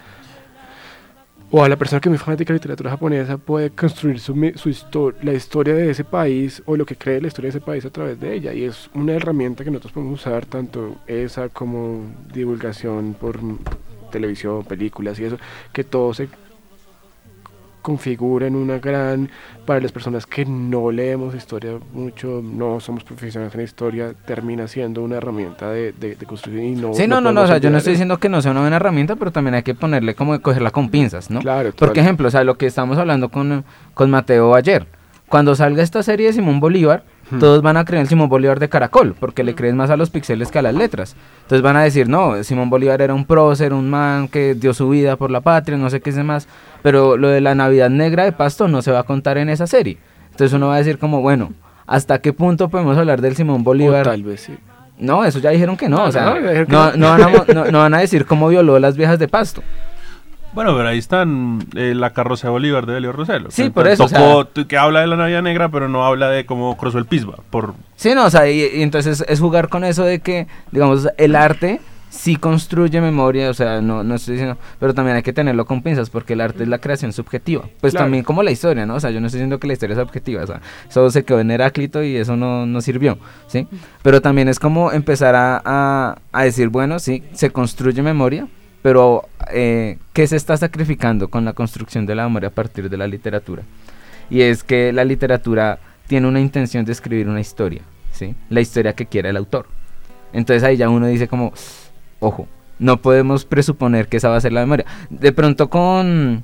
Speaker 2: o a la persona que es muy fanática de literatura japonesa puede construir su, su histo- la historia de ese país o lo que cree la historia de ese país a través de ella, y es una herramienta que nosotros podemos usar, tanto esa como divulgación por televisión, películas y eso, que todo se configura en una gran, para las personas que no leemos historia mucho, no somos profesionales en historia, termina siendo una herramienta de, de, de construir y no...
Speaker 4: Sí, no, no, no, o sea, yo no estoy diciendo que no sea una buena herramienta, pero también hay que ponerle como cogerla con pinzas, ¿no?
Speaker 2: Claro.
Speaker 4: Por ejemplo, o sea, lo que estamos hablando con, con Mateo ayer, cuando salga esta serie de Simón Bolívar, Hmm. todos van a creer en Simón Bolívar de Caracol, porque le creen más a los píxeles que a las letras. Entonces van a decir, no, Simón Bolívar era un prócer, un man que dio su vida por la patria, no sé qué es más, pero lo de la Navidad Negra de Pasto no se va a contar en esa serie. Entonces uno va a decir como, bueno, ¿hasta qué punto podemos hablar del Simón Bolívar?
Speaker 2: O tal vez sí.
Speaker 4: No, eso ya dijeron que no,
Speaker 2: no
Speaker 4: o sea,
Speaker 2: no,
Speaker 4: no,
Speaker 2: no,
Speaker 4: no, van a, no, no van a decir cómo violó a las viejas de Pasto.
Speaker 3: Bueno, pero ahí están eh, la carroza de Bolívar de Elio Roselo.
Speaker 4: Sí,
Speaker 3: que,
Speaker 4: por eso.
Speaker 3: Tocó,
Speaker 4: O sea,
Speaker 3: que habla de la Navidad Negra, pero no habla de cómo cruzó el Pisba. Por...
Speaker 4: Sí, no, o sea, y, y entonces es jugar con eso de que, digamos, el arte sí construye memoria, o sea, no, no estoy diciendo, pero también hay que tenerlo con pinzas, porque el arte es la creación subjetiva. Pues claro, también como la historia, ¿no? O sea, yo no estoy diciendo que la historia es objetiva, o sea, eso se quedó en Heráclito y eso no, no sirvió, ¿sí? Pero también es como empezar a, a, a decir, bueno, sí, se construye memoria, pero eh, ¿qué se está sacrificando con la construcción de la memoria a partir de la literatura? Y es que la literatura tiene una intención de escribir una historia, ¿sí? La historia que quiera el autor. Entonces ahí ya uno dice como, ojo, no podemos presuponer que esa va a ser la memoria. De pronto con...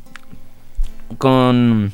Speaker 4: con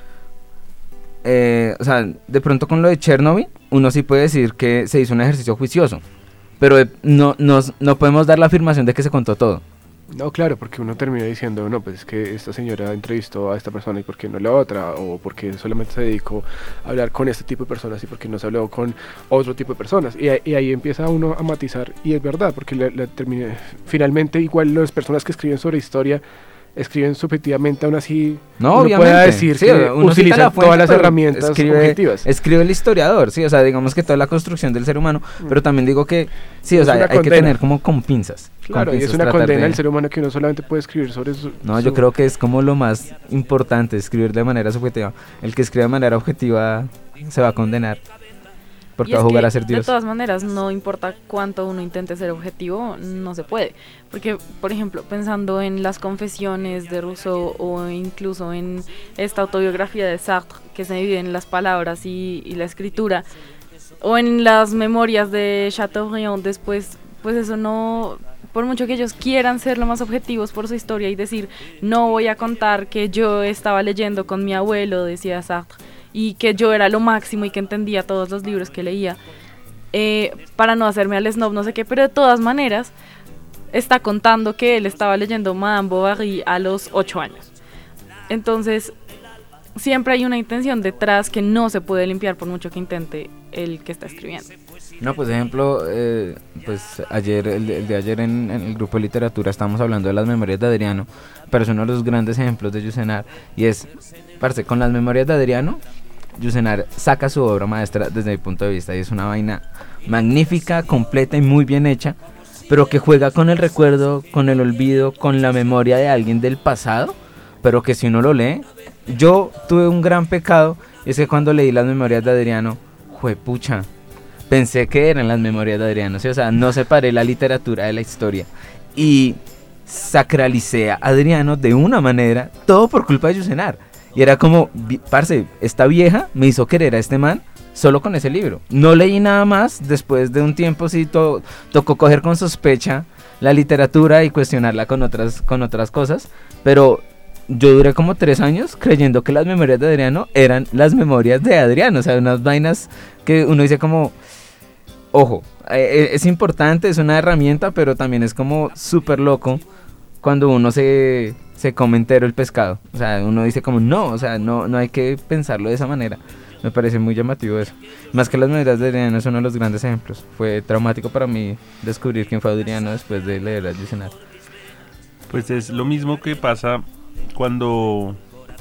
Speaker 4: eh, o sea, de pronto con lo de Chernobyl, uno sí puede decir que se hizo un ejercicio juicioso, pero de, no, no, no podemos dar la afirmación de que se contó todo.
Speaker 2: No, claro, porque uno termina diciendo, no, pues es que esta señora entrevistó a esta persona y por qué no la otra, o porque solamente se dedicó a hablar con este tipo de personas y por qué no se habló con otro tipo de personas. Y, y ahí empieza uno a matizar, y es verdad, porque la, la terminé, finalmente igual las personas que escriben sobre historia escriben subjetivamente, aún así
Speaker 4: no,
Speaker 2: uno
Speaker 4: obviamente
Speaker 2: puede decir
Speaker 4: sí,
Speaker 2: que
Speaker 4: uno
Speaker 2: utiliza
Speaker 4: fuente,
Speaker 2: todas las herramientas
Speaker 4: escribe,
Speaker 2: objetivas.
Speaker 4: Escribe el historiador, sí, o sea, digamos que toda la construcción del ser humano, mm. pero también digo que, sí, o
Speaker 2: es
Speaker 4: sea, hay
Speaker 2: condena.
Speaker 4: que tener como con pinzas.
Speaker 2: Claro,
Speaker 4: con
Speaker 2: pinzas, y es una condena del ser humano que uno solamente puede escribir sobre su...
Speaker 4: No,
Speaker 2: su...
Speaker 4: yo creo que es como lo más importante, escribir de manera subjetiva. El que escribe de manera objetiva se va a condenar. Porque va a jugar a ser Dios.
Speaker 5: De todas maneras, no importa cuánto uno intente ser objetivo, no se puede. Porque, por ejemplo, pensando en las confesiones de Rousseau o incluso en esta autobiografía de Sartre, que se divide en las palabras y, y la escritura, o en las memorias de Chateaubriand después, pues eso no... Por mucho que ellos quieran ser lo más objetivos por su historia y decir, no voy a contar que yo estaba leyendo con mi abuelo, decía Sartre, y que yo era lo máximo y que entendía todos los libros que leía, eh, para no hacerme al snob, no sé qué, pero de todas maneras está contando que él estaba leyendo Madame Bovary a los ocho años. Entonces, siempre hay una intención detrás que no se puede limpiar por mucho que intente el que está escribiendo.
Speaker 4: No, pues ejemplo, eh, pues ayer, el, el de ayer en, en el grupo de literatura estábamos hablando de las memorias de Adriano, pero es uno de los grandes ejemplos de Yusenar, y es, parce, con las memorias de Adriano, Yusenar saca su obra maestra desde mi punto de vista, y es una vaina magnífica, completa y muy bien hecha, pero que juega con el recuerdo, con el olvido, con la memoria de alguien del pasado, pero que si uno lo lee, yo tuve un gran pecado, es que cuando leí las memorias de Adriano, juepucha, pensé que eran las memorias de Adriano, ¿sí? O sea, no separé la literatura de la historia y sacralicé a Adriano de una manera, todo por culpa de Yusenar. Y era como, parce, esta vieja me hizo querer a este man solo con ese libro. No leí nada más, después de un tiempo sí to- tocó coger con sospecha la literatura y cuestionarla con otras, con otras cosas, pero yo duré como tres años creyendo que las memorias de Adriano eran las memorias de Adriano, o sea, unas vainas que uno dice como... Ojo, eh, es importante, es una herramienta, pero también es como súper loco cuando uno se, se come entero el pescado. O sea, uno dice como, no, o sea, no, no hay que pensarlo de esa manera. Me parece muy llamativo eso. Más que las memorias de Adriano es uno de los grandes ejemplos. Fue traumático para mí descubrir quién fue Adriano después de leer a Yusenar.
Speaker 3: Pues es lo mismo que pasa cuando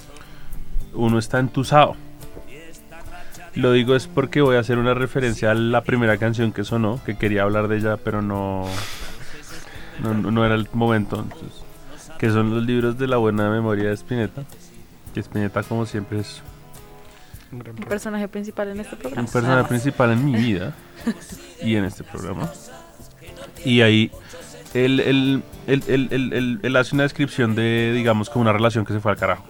Speaker 3: uno está entusado. Lo digo es porque voy a hacer una referencia a la primera canción que sonó, que quería hablar de ella, pero no, no, no era el momento. Entonces, que son los libros de la buena memoria de Spinetta. Que Spinetta, como siempre, es
Speaker 5: un personaje principal en este programa.
Speaker 3: Un personaje principal en mi vida y en este programa. Y ahí él, él, él, él, él, él, él hace una descripción de, digamos, como una relación que se fue al carajo.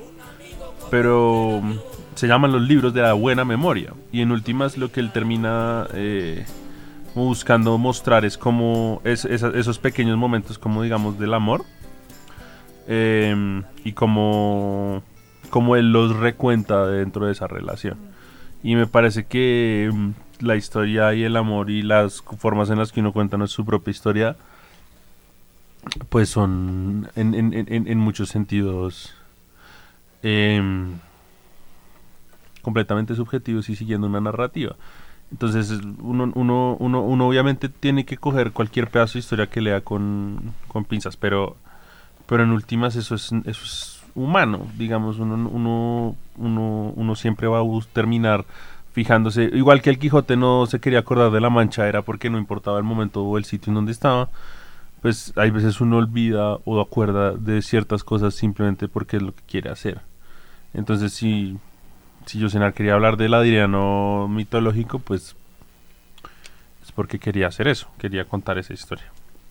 Speaker 3: Pero se llaman los libros de la buena memoria, y en últimas lo que él termina eh, buscando mostrar es como es, es, esos pequeños momentos, como digamos, del amor, eh, y como, como él los recuenta dentro de esa relación. Y me parece que um, la historia y el amor y las formas en las que uno cuenta su propia historia, pues son en, en, en, en muchos sentidos eh, completamente subjetivos y siguiendo una narrativa. Entonces uno, uno, uno, uno obviamente tiene que coger cualquier pedazo de historia que lea con, con pinzas, pero, pero en últimas eso es, eso es humano, digamos, uno, uno, uno, uno siempre va a terminar fijándose, igual que el Quijote no se quería acordar de la Mancha, era porque no importaba el momento o el sitio en donde estaba. Pues hay veces uno olvida o acuerda de ciertas cosas simplemente porque es lo que quiere hacer. Entonces si Si Yusenar quería hablar del Adriano mitológico, pues es porque quería hacer eso, quería contar esa historia.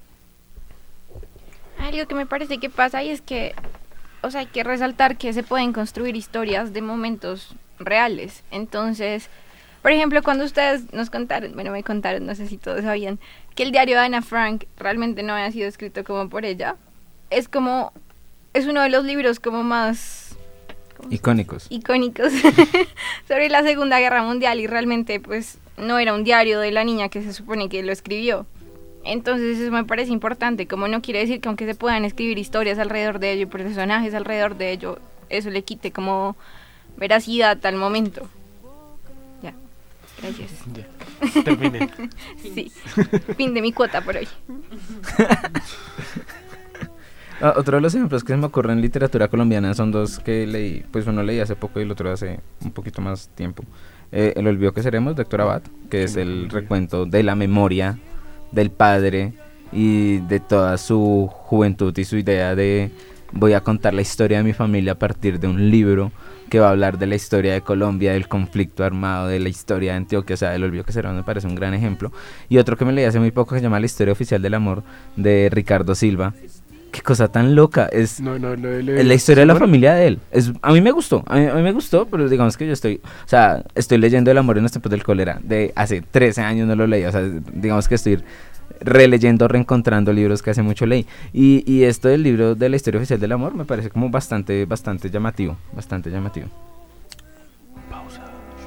Speaker 6: Algo que me parece que pasa y es que, o sea, hay que resaltar que se pueden construir historias de momentos reales. Entonces, por ejemplo, cuando ustedes nos contaron, bueno, me contaron, no sé si todos sabían, que el diario de Ana Frank realmente no había sido escrito como por ella, es como, es uno de los libros como más...
Speaker 4: Icónicos.
Speaker 6: Icónicos sobre la Segunda Guerra Mundial, y realmente pues no era un diario de la niña que se supone que lo escribió. Entonces eso me parece importante, como no quiere decir que aunque se puedan escribir historias alrededor de ello y personajes alrededor de ello, eso le quite como veracidad al momento. Ya, gracias.
Speaker 2: Ya, terminé.
Speaker 6: Sí, fin de mi cuota por hoy.
Speaker 4: Ah, otro de los ejemplos que se me ocurre en literatura colombiana son dos que leí, pues uno leí hace poco y el otro hace un poquito más tiempo. Eh, El olvido que seremos, de Héctor Abad, que es el recuento de la memoria del padre y de toda su juventud y su idea de voy a contar la historia de mi familia a partir de un libro que va a hablar de la historia de Colombia, del conflicto armado, de la historia de Antioquia. O sea, El olvido que seremos me parece un gran ejemplo. Y otro que me leí hace muy poco que se llama La historia oficial del amor, de Ricardo Silva. Qué cosa tan loca, es,
Speaker 2: no, no, no,
Speaker 4: es la historia de la familia de él. Es, a mí me gustó, a mí, a mí me gustó, pero digamos que yo estoy, o sea, estoy leyendo El amor en los tiempos del cólera, de hace trece años no lo leí, o sea, digamos que estoy releyendo, reencontrando libros que hace mucho leí. Y, y esto del libro de la historia oficial del amor me parece como bastante, bastante llamativo, bastante llamativo.
Speaker 3: Pausa.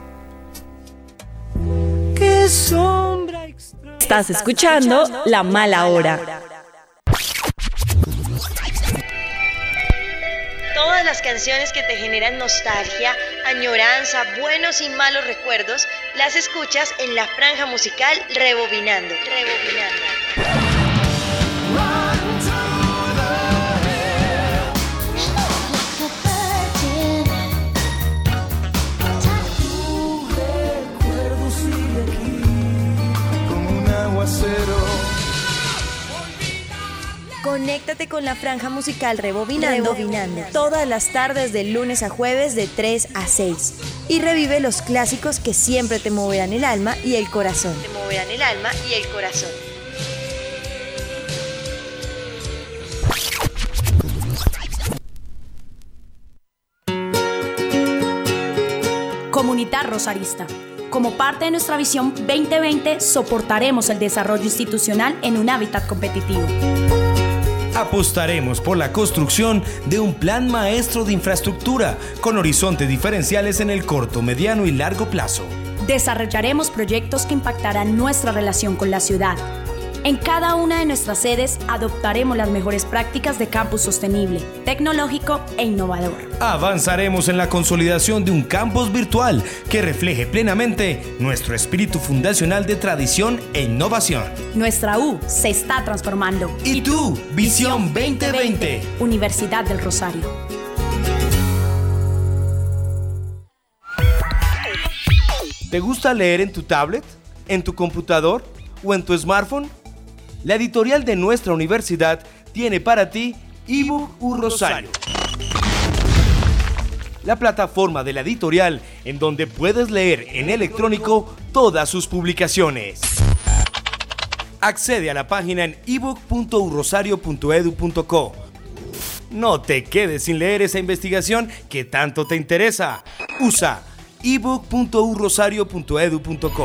Speaker 1: ¿Qué sombra extraña? Estás escuchando La Mala Hora.
Speaker 13: Todas las
Speaker 10: las canciones que te generan nostalgia, añoranza, buenos y malos recuerdos, las escuchas en la franja musical Rebobinando. Rebobinando. Conéctate con la franja musical Rebobinando, Rebobinando todas las tardes de lunes a jueves de tres a seis y revive los clásicos que siempre te moverán el alma y el corazón. Te moverán el alma y el corazón.
Speaker 9: Comunidad Rosarista. Como parte de nuestra visión veinte veinte, soportaremos el desarrollo institucional en un hábitat competitivo.
Speaker 7: Apostaremos por la construcción de un plan maestro de infraestructura con horizontes diferenciales en el corto, mediano y largo plazo.
Speaker 9: Desarrollaremos proyectos que impactarán nuestra relación con la ciudad. En cada una de nuestras sedes adoptaremos las mejores prácticas de campus sostenible, tecnológico e innovador.
Speaker 7: Avanzaremos en la consolidación de un campus virtual que refleje plenamente nuestro espíritu fundacional de tradición e innovación.
Speaker 9: Nuestra U se está transformando.
Speaker 7: ¿Y tú? Visión veinte veinte.
Speaker 9: Universidad del Rosario.
Speaker 7: ¿Te gusta leer en tu tablet, en tu computador o en tu smartphone? La editorial de nuestra universidad tiene para ti ebook U Rosario, la plataforma de la editorial en donde puedes leer en electrónico todas sus publicaciones. Accede a la página en ebook punto u rosario punto edu punto co. No te quedes sin leer esa investigación que tanto te interesa. Usa ebook punto u rosario punto edu punto co.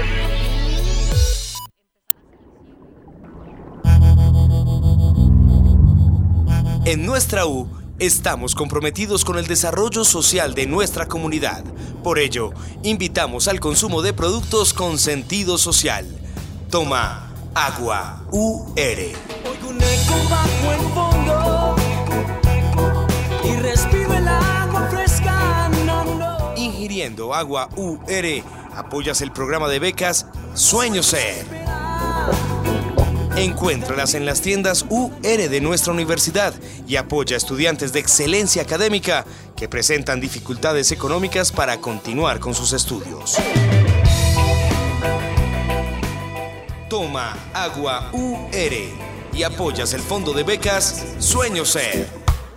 Speaker 7: En nuestra U, estamos comprometidos con el desarrollo social de nuestra comunidad. Por ello, invitamos al consumo de productos con sentido social. Toma agua U R.
Speaker 12: Oigo un eco bajo el fondo y respiro el agua fresca. No, no.
Speaker 7: Ingiriendo agua U R, apoyas el programa de becas Sueño Ser. Encuéntralas en las tiendas U R de nuestra universidad y apoya a estudiantes de excelencia académica que presentan dificultades económicas para continuar con sus estudios. Toma agua U R y apoyas el fondo de becas Sueño Ser.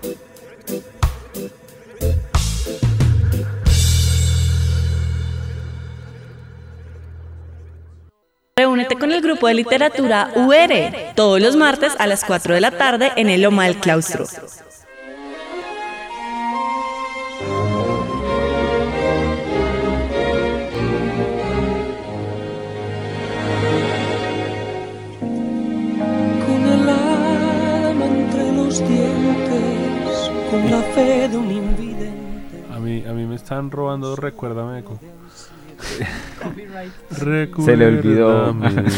Speaker 1: Reúnete con el grupo de literatura U R todos los martes a las cuatro de la tarde en el Loma del Claustro.
Speaker 12: Con el alma entre los dientes, con la fe de un invidente.
Speaker 3: A mí, a mí me están robando, recuérdame. Con...
Speaker 4: Se le olvidó.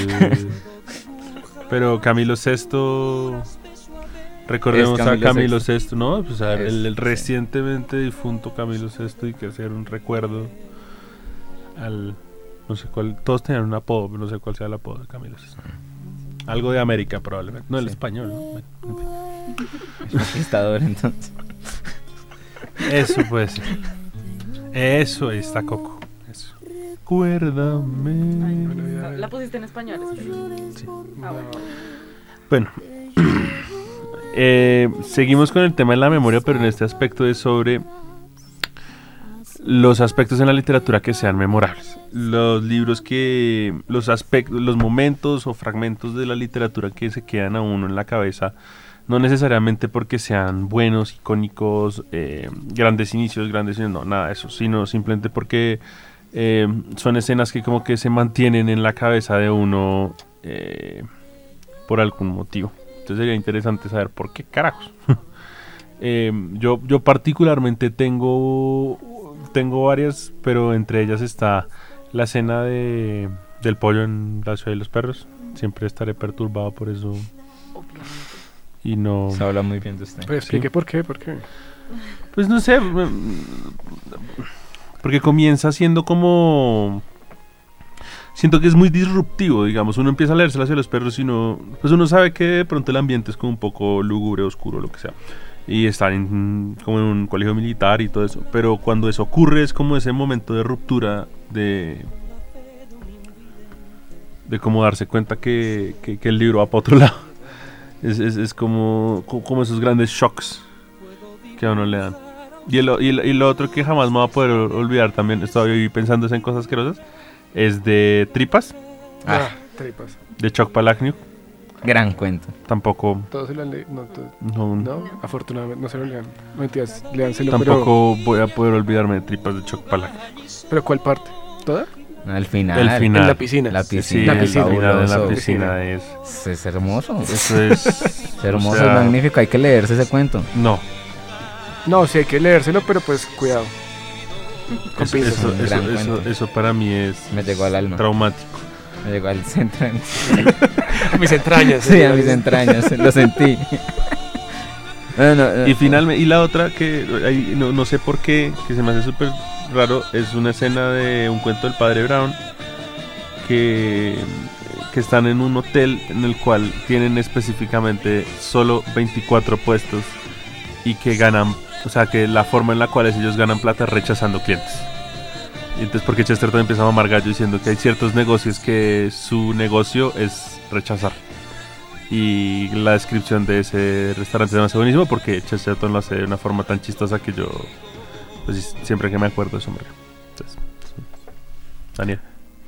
Speaker 3: Pero Camilo Sesto, recordemos Camilo a Camilo Sesto, Sesto ¿no? Pues a ver, el, el recientemente difunto Camilo Sesto, y que hacer un recuerdo al, no sé cuál, todos tenían un apodo, pero no sé cuál sea el apodo de Camilo Sesto. Algo de América probablemente, no el sí. español, ¿no?
Speaker 4: Conquistador entonces.
Speaker 3: Eso puede ser. Eso, ahí está Coco. Recuérdame.
Speaker 5: La pusiste en español, espero.
Speaker 3: Sí. Ah, bueno. Bueno, eh, seguimos con el tema de la memoria, pero en este aspecto es sobre los aspectos en la literatura que sean memorables. Los libros que, los aspectos, los momentos o fragmentos de la literatura que se quedan a uno en la cabeza, no necesariamente porque sean buenos, icónicos, eh, grandes inicios, grandes inicios, no, nada de eso, sino simplemente porque Eh, son escenas que como que se mantienen en la cabeza de uno eh, por algún motivo. Entonces sería interesante saber por qué carajos. eh, yo, yo particularmente tengo tengo varias, pero entre ellas está la escena de del pollo en la ciudad de los perros. Siempre estaré perturbado por eso. Y no...
Speaker 4: Se habla muy bien de usted.
Speaker 2: Pues explique sí. por qué, por qué.
Speaker 3: Pues no sé, porque comienza siendo como... Siento que es muy disruptivo, digamos, uno empieza a leerse hacia los perros y no... Pues uno sabe que de pronto el ambiente es como un poco lúgubre, oscuro, lo que sea. Y están en, como en un colegio militar y todo eso. Pero cuando eso ocurre es como ese momento de ruptura de... De como darse cuenta que, que, que el libro va para otro lado. Es, es, es como, como esos grandes shocks que a uno le dan. Y, el, y, el, y lo otro que jamás me voy a poder olvidar también, estoy pensando en cosas asquerosas, es de Tripas.
Speaker 2: Ah, Tripas.
Speaker 3: De Chuck Palahniuk.
Speaker 4: Gran cuento.
Speaker 3: Tampoco.
Speaker 2: Todos se lo han leído. No, to-
Speaker 3: no,
Speaker 2: no, afortunadamente no se lo lean. No mentiras, léanselo.
Speaker 3: Tampoco
Speaker 2: pero...
Speaker 3: voy a poder olvidarme de Tripas de Chuck Palahniuk.
Speaker 2: ¿Pero cuál parte? ¿Toda?
Speaker 4: Al final.
Speaker 3: El final.
Speaker 2: En la piscina.
Speaker 4: La piscina.
Speaker 3: Sí,
Speaker 2: la
Speaker 3: el
Speaker 2: piscina.
Speaker 3: final en la
Speaker 4: fabuloso.
Speaker 3: piscina es...
Speaker 4: Es hermoso.
Speaker 3: Eso es...
Speaker 4: Es hermoso,
Speaker 3: o sea,
Speaker 4: es magnífico. Hay que leerse ese cuento.
Speaker 3: No.
Speaker 2: No, sí hay que leérselo, pero pues cuidado. Con
Speaker 3: Eso,
Speaker 2: pinzas.
Speaker 3: eso, eso,
Speaker 4: Gran
Speaker 3: eso,
Speaker 4: cuento.
Speaker 3: eso para mí es
Speaker 4: Me llegó al alma.
Speaker 3: traumático.
Speaker 4: Me llegó al centro.
Speaker 2: A mis entrañas.
Speaker 4: Sí, a mis entrañas. Lo sentí. No, no, no.
Speaker 3: Y finalmente, y la otra que ahí, no, no sé por qué, que se me hace súper raro, es una escena de un cuento del padre Brown que, que están en un hotel en el cual tienen específicamente solo veinticuatro puestos y que ganan, o sea, que la forma en la cual ellos ganan plata es rechazando clientes. Y entonces porque Chesterton empieza a mamar gallo diciendo que hay ciertos negocios que su negocio es rechazar. Y la descripción de ese restaurante se me hace buenísimo porque Chesterton lo hace de una forma tan chistosa que yo pues siempre que me acuerdo de eso me río. Entonces, sí. Daniel.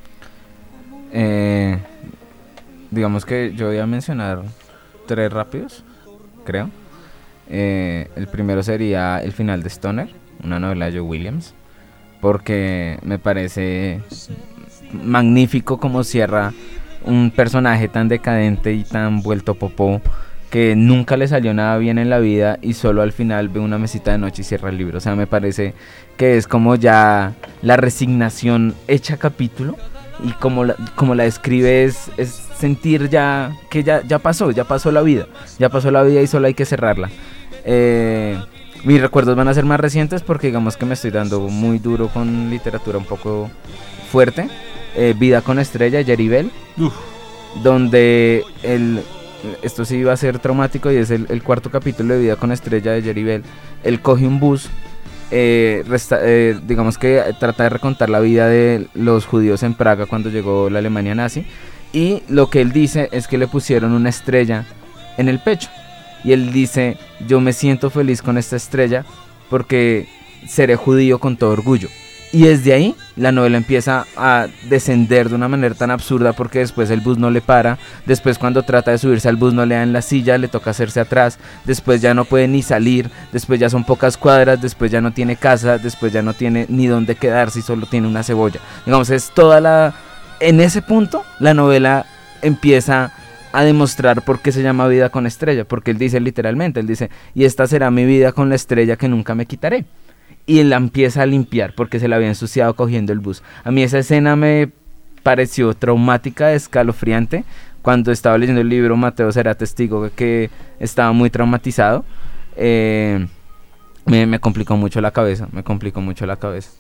Speaker 4: Eh, digamos que yo voy a mencionar tres rápidos, creo. Eh, el primero sería el final de Stoner, una novela de Joe Williams, porque me parece magnífico como cierra un personaje tan decadente y tan vuelto popó que nunca le salió nada bien en la vida y solo al final ve una mesita de noche y cierra el libro. O sea, me parece que es como ya la resignación hecha capítulo y como la, como la describe es, es sentir ya que ya, ya pasó, ya pasó la vida, ya pasó la vida y solo hay que cerrarla. Eh, mis recuerdos van a ser más recientes porque digamos que me estoy dando muy duro con literatura un poco fuerte. Eh, Vida con estrella, Jerry Bell,
Speaker 3: Uf.
Speaker 4: donde el, esto sí va a ser traumático y es el, el cuarto capítulo de Vida con estrella de Jerry Bell. Él coge un bus, eh, resta, eh, digamos que trata de recontar la vida de los judíos en Praga cuando llegó la Alemania nazi, y lo que él dice es que le pusieron una estrella en el pecho y él dice: yo me siento feliz con esta estrella porque seré judío con todo orgullo. Y desde ahí la novela empieza a descender de una manera tan absurda porque después el bus no le para, después cuando trata de subirse al bus no le dan la silla, le toca hacerse atrás, después ya no puede ni salir, después ya son pocas cuadras, después ya no tiene casa, después ya no tiene ni dónde quedarse y solo tiene una cebolla. Digamos, es toda la... En ese punto la novela empieza a demostrar por qué se llama Vida con estrella, porque él dice literalmente, él dice: y esta será mi vida con la estrella que nunca me quitaré. Y él la empieza a limpiar porque se la había ensuciado cogiendo el bus. A mí esa escena me pareció traumática, escalofriante. Cuando estaba leyendo el libro, Mateo será testigo de que estaba muy traumatizado. Eh, me, me complicó mucho la cabeza, me complicó mucho la cabeza.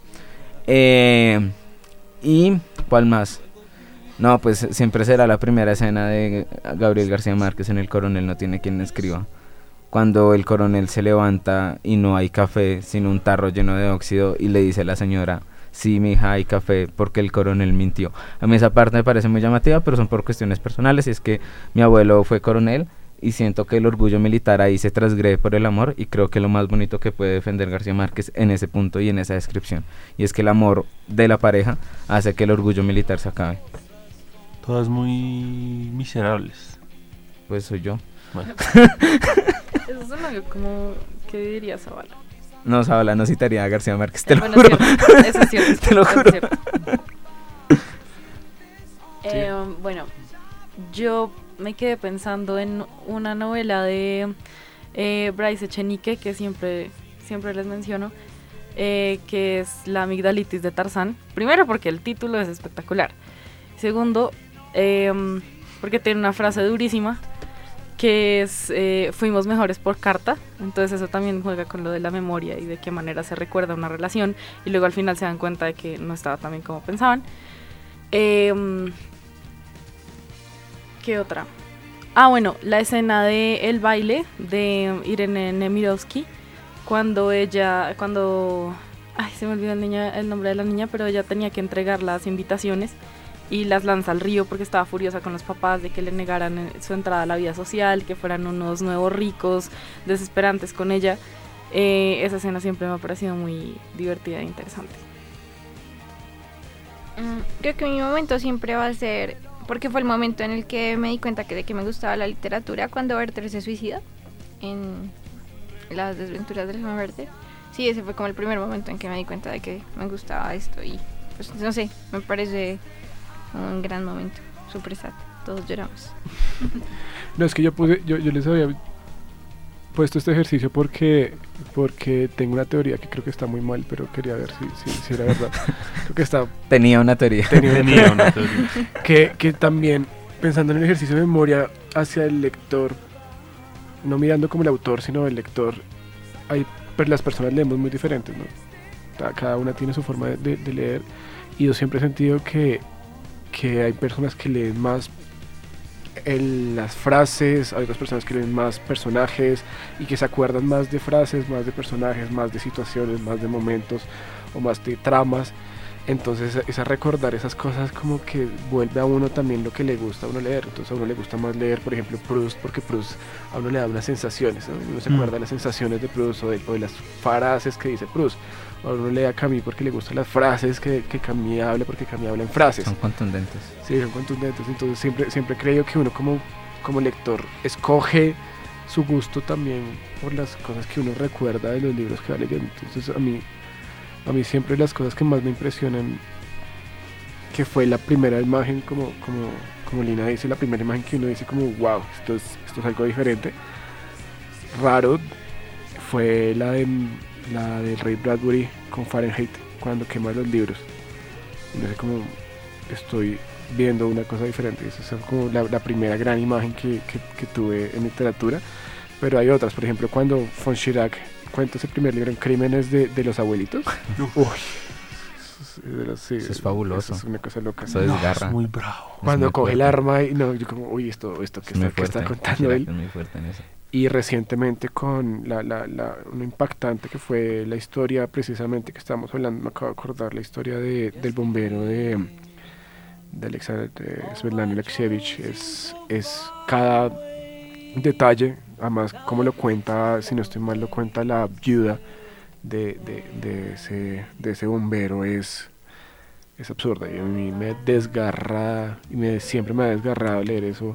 Speaker 4: Eh, ¿Y cuál más? No, pues siempre será la primera escena de Gabriel García Márquez en El Coronel no tiene quien escriba. Cuando el coronel se levanta y no hay café, sino un tarro lleno de óxido, y le dice a la señora: sí, mi hija, hay café, porque el coronel mintió. A mí esa parte me parece muy llamativa, pero son por cuestiones personales, y es que mi abuelo fue coronel, y siento que el orgullo militar ahí se transgrede por el amor, y creo que lo más bonito que puede defender García Márquez en ese punto y en esa descripción, y es que el amor de la pareja hace que el orgullo militar se acabe.
Speaker 3: Todas muy miserables.
Speaker 4: Pues soy yo.
Speaker 3: Bueno.
Speaker 5: Eso suena como... ¿Qué diría Zavala?
Speaker 4: No, Zavala no citaría a García Márquez, te lo
Speaker 5: bueno,
Speaker 4: juro.
Speaker 5: Cierto, eso es cierto.
Speaker 4: Te lo
Speaker 5: eso
Speaker 4: juro.
Speaker 5: es cierto. eh, bueno, yo me quedé pensando en una novela de eh, Bryce Echenique, que siempre, siempre les menciono, eh, que es La amigdalitis de Tarzán. Primero porque el título es espectacular. Segundo, eh, porque tiene una frase durísima que es eh, fuimos mejores por carta, entonces eso también juega con lo de la memoria y de qué manera se recuerda una relación y luego al final se dan cuenta de que no estaba tan bien como pensaban. Eh, ¿Qué otra? Ah, bueno, la escena de el baile de Irene Nemirovsky, cuando ella, cuando, ay, se me olvidó el, niña, el nombre de la niña, pero ella tenía que entregar las invitaciones y las lanza al río porque estaba furiosa con los papás de que le negaran su entrada a la vida social, que fueran unos nuevos ricos, desesperantes con ella. Eh, esa escena siempre me ha parecido muy divertida e interesante.
Speaker 6: Mm, creo que mi momento siempre va a ser, porque fue el momento en el que me di cuenta que de que me gustaba la literatura, cuando Werther se suicida en Las desventuras del joven Werther. Sí, ese fue como el primer momento en que me di cuenta de que me gustaba esto y pues no sé, me parece un gran momento, súper sad, todos lloramos.
Speaker 2: No, es que yo puse, yo, yo les había puesto este ejercicio porque porque tengo una teoría que creo que está muy mal, pero quería ver si, si, si era verdad. Creo que está...
Speaker 4: Tenía una teoría.
Speaker 2: Tenía,
Speaker 3: Tenía una teoría.
Speaker 2: que, que también, pensando en el ejercicio de memoria hacia el lector, no mirando como el autor, sino el lector, hay, pues las personas leemos muy diferentes, ¿no? Cada una tiene su forma de, de leer, y yo siempre he sentido que que hay personas que leen más el, las frases, hay otras personas que leen más personajes y que se acuerdan más de frases, más de personajes, más de situaciones, más de momentos o más de tramas. Entonces es a recordar esas cosas como que vuelve a uno también lo que le gusta a uno leer. Entonces a uno le gusta más leer, por ejemplo, Proust, porque Proust a uno le da unas sensaciones, ¿no? Uno se mm. acuerda de las sensaciones de Proust o de, o de las frases que dice Proust. O a uno lee a Camus porque le gustan las frases que, que Camus habla, porque Camus habla en frases.
Speaker 4: Son contundentes.
Speaker 2: Sí, son contundentes. Entonces siempre, siempre creo que uno como, como lector escoge su gusto también por las cosas que uno recuerda de los libros que va leyendo. Entonces a mí... A mí siempre las cosas que más me impresionan, que fue la primera imagen, como, como, como Lina dice, la primera imagen que uno dice como, wow, esto es, esto es algo diferente, raro, fue la de la del Ray Bradbury con Fahrenheit, cuando quema los libros. Y no sé cómo estoy viendo una cosa diferente. Esa es como la, la primera gran imagen que, que, que tuve en literatura, pero hay otras, por ejemplo, cuando von Schirach cuenta ese primer libro en Crímenes de, de los abuelitos. Uy, eso es, de los, sí,
Speaker 4: eso es fabuloso.
Speaker 2: Eso es una cosa loca.
Speaker 4: Eso desgarra.
Speaker 3: No, es muy bravo.
Speaker 2: Cuando
Speaker 4: muy
Speaker 2: coge
Speaker 4: fuerte.
Speaker 2: el arma y no, yo como, uy, esto, esto que, está, que está contando él.
Speaker 4: Es muy fuerte en eso.
Speaker 2: Y recientemente con la, la, la, una impactante que fue la historia precisamente que estábamos hablando, me acabo de acordar, la historia de, del bombero de, de Alexander de Svetlana Alexievich. Es, es cada detalle. Además, como lo cuenta, si no estoy mal, lo cuenta la viuda de, de, de, ese, de ese bombero, es, es absurda. Y a mí me desgarra, y me, siempre me ha desgarrado leer eso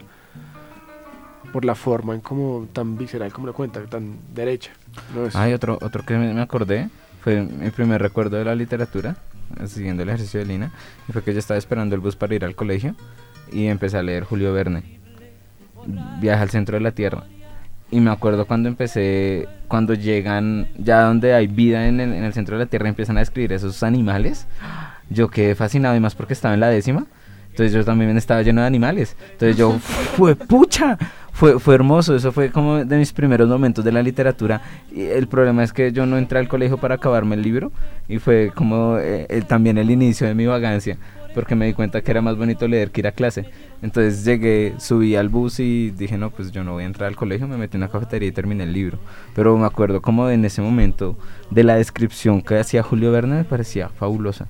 Speaker 2: por la forma en como tan visceral como lo cuenta, tan derecha. ¿No es?
Speaker 4: Hay otro, otro que me acordé, fue mi primer recuerdo de la literatura, siguiendo el ejercicio de Lina, y fue que yo estaba esperando el bus para ir al colegio y empecé a leer Julio Verne, Viaje al centro de la Tierra. Y me acuerdo cuando empecé, cuando llegan ya donde hay vida en el, en el centro de la Tierra, empiezan a describir esos animales. Yo quedé fascinado, y más porque estaba en la décima, entonces yo también estaba lleno de animales. Entonces yo, fue pucha, fue, fue hermoso, eso fue como de mis primeros momentos de la literatura. Y el problema es que yo no entré al colegio para acabarme el libro, y fue como eh, el, también el inicio de mi vagancia, porque me di cuenta que era más bonito leer que ir a clase. Entonces llegué, subí al bus y dije, no, pues yo no voy a entrar al colegio, me metí en una cafetería y terminé el libro. Pero me acuerdo como en ese momento de la descripción que hacía Julio Verne, me parecía fabulosa.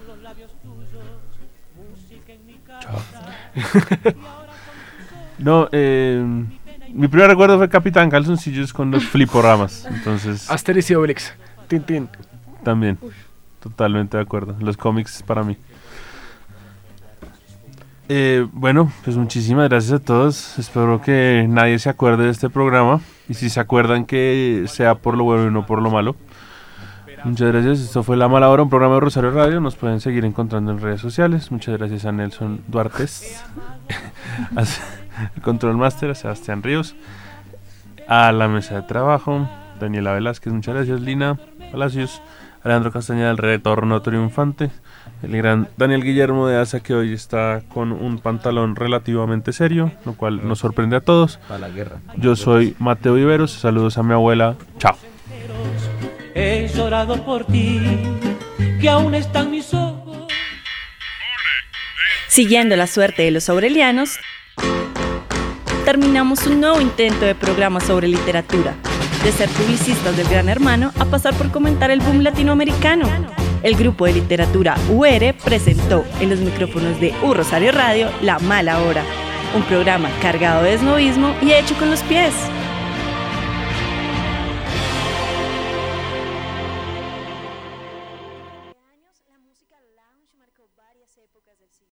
Speaker 3: No, eh, mi primer recuerdo fue Capitán Calzoncillos con los fliporamas. Entonces,
Speaker 2: Asterix y Obelix, Tintín.
Speaker 3: También, totalmente de acuerdo. Los cómics para mí. Eh, bueno, pues muchísimas gracias a todos. Espero que nadie se acuerde de este programa. Y si se acuerdan, que sea por lo bueno y no por lo malo. Muchas gracias. Esto fue La Mala Hora, un programa de Rosario Radio. Nos pueden seguir encontrando en redes sociales. Muchas gracias a Nelson Duartes, al Control Master, a Sebastián Ríos, a la mesa de trabajo, Daniela Velázquez. Muchas gracias, Lina Palacios, Alejandro Castañeda, el retorno triunfante. el gran Daniel Guillermo de Asa, que hoy está con un pantalón relativamente serio, lo cual nos sorprende a todos.
Speaker 4: Para la guerra.
Speaker 3: Yo soy Mateo Viveros, saludos a mi abuela, chao.
Speaker 12: He llorado por ti, que aún están mis ojos.
Speaker 1: Siguiendo la suerte de los aurelianos, terminamos un nuevo intento de programa sobre literatura, de ser publicistas del Gran Hermano a pasar por comentar el boom latinoamericano. El grupo de literatura U R presentó en los micrófonos de U Rosario Radio La Mala Hora, un programa cargado de esnovismo y hecho con los pies.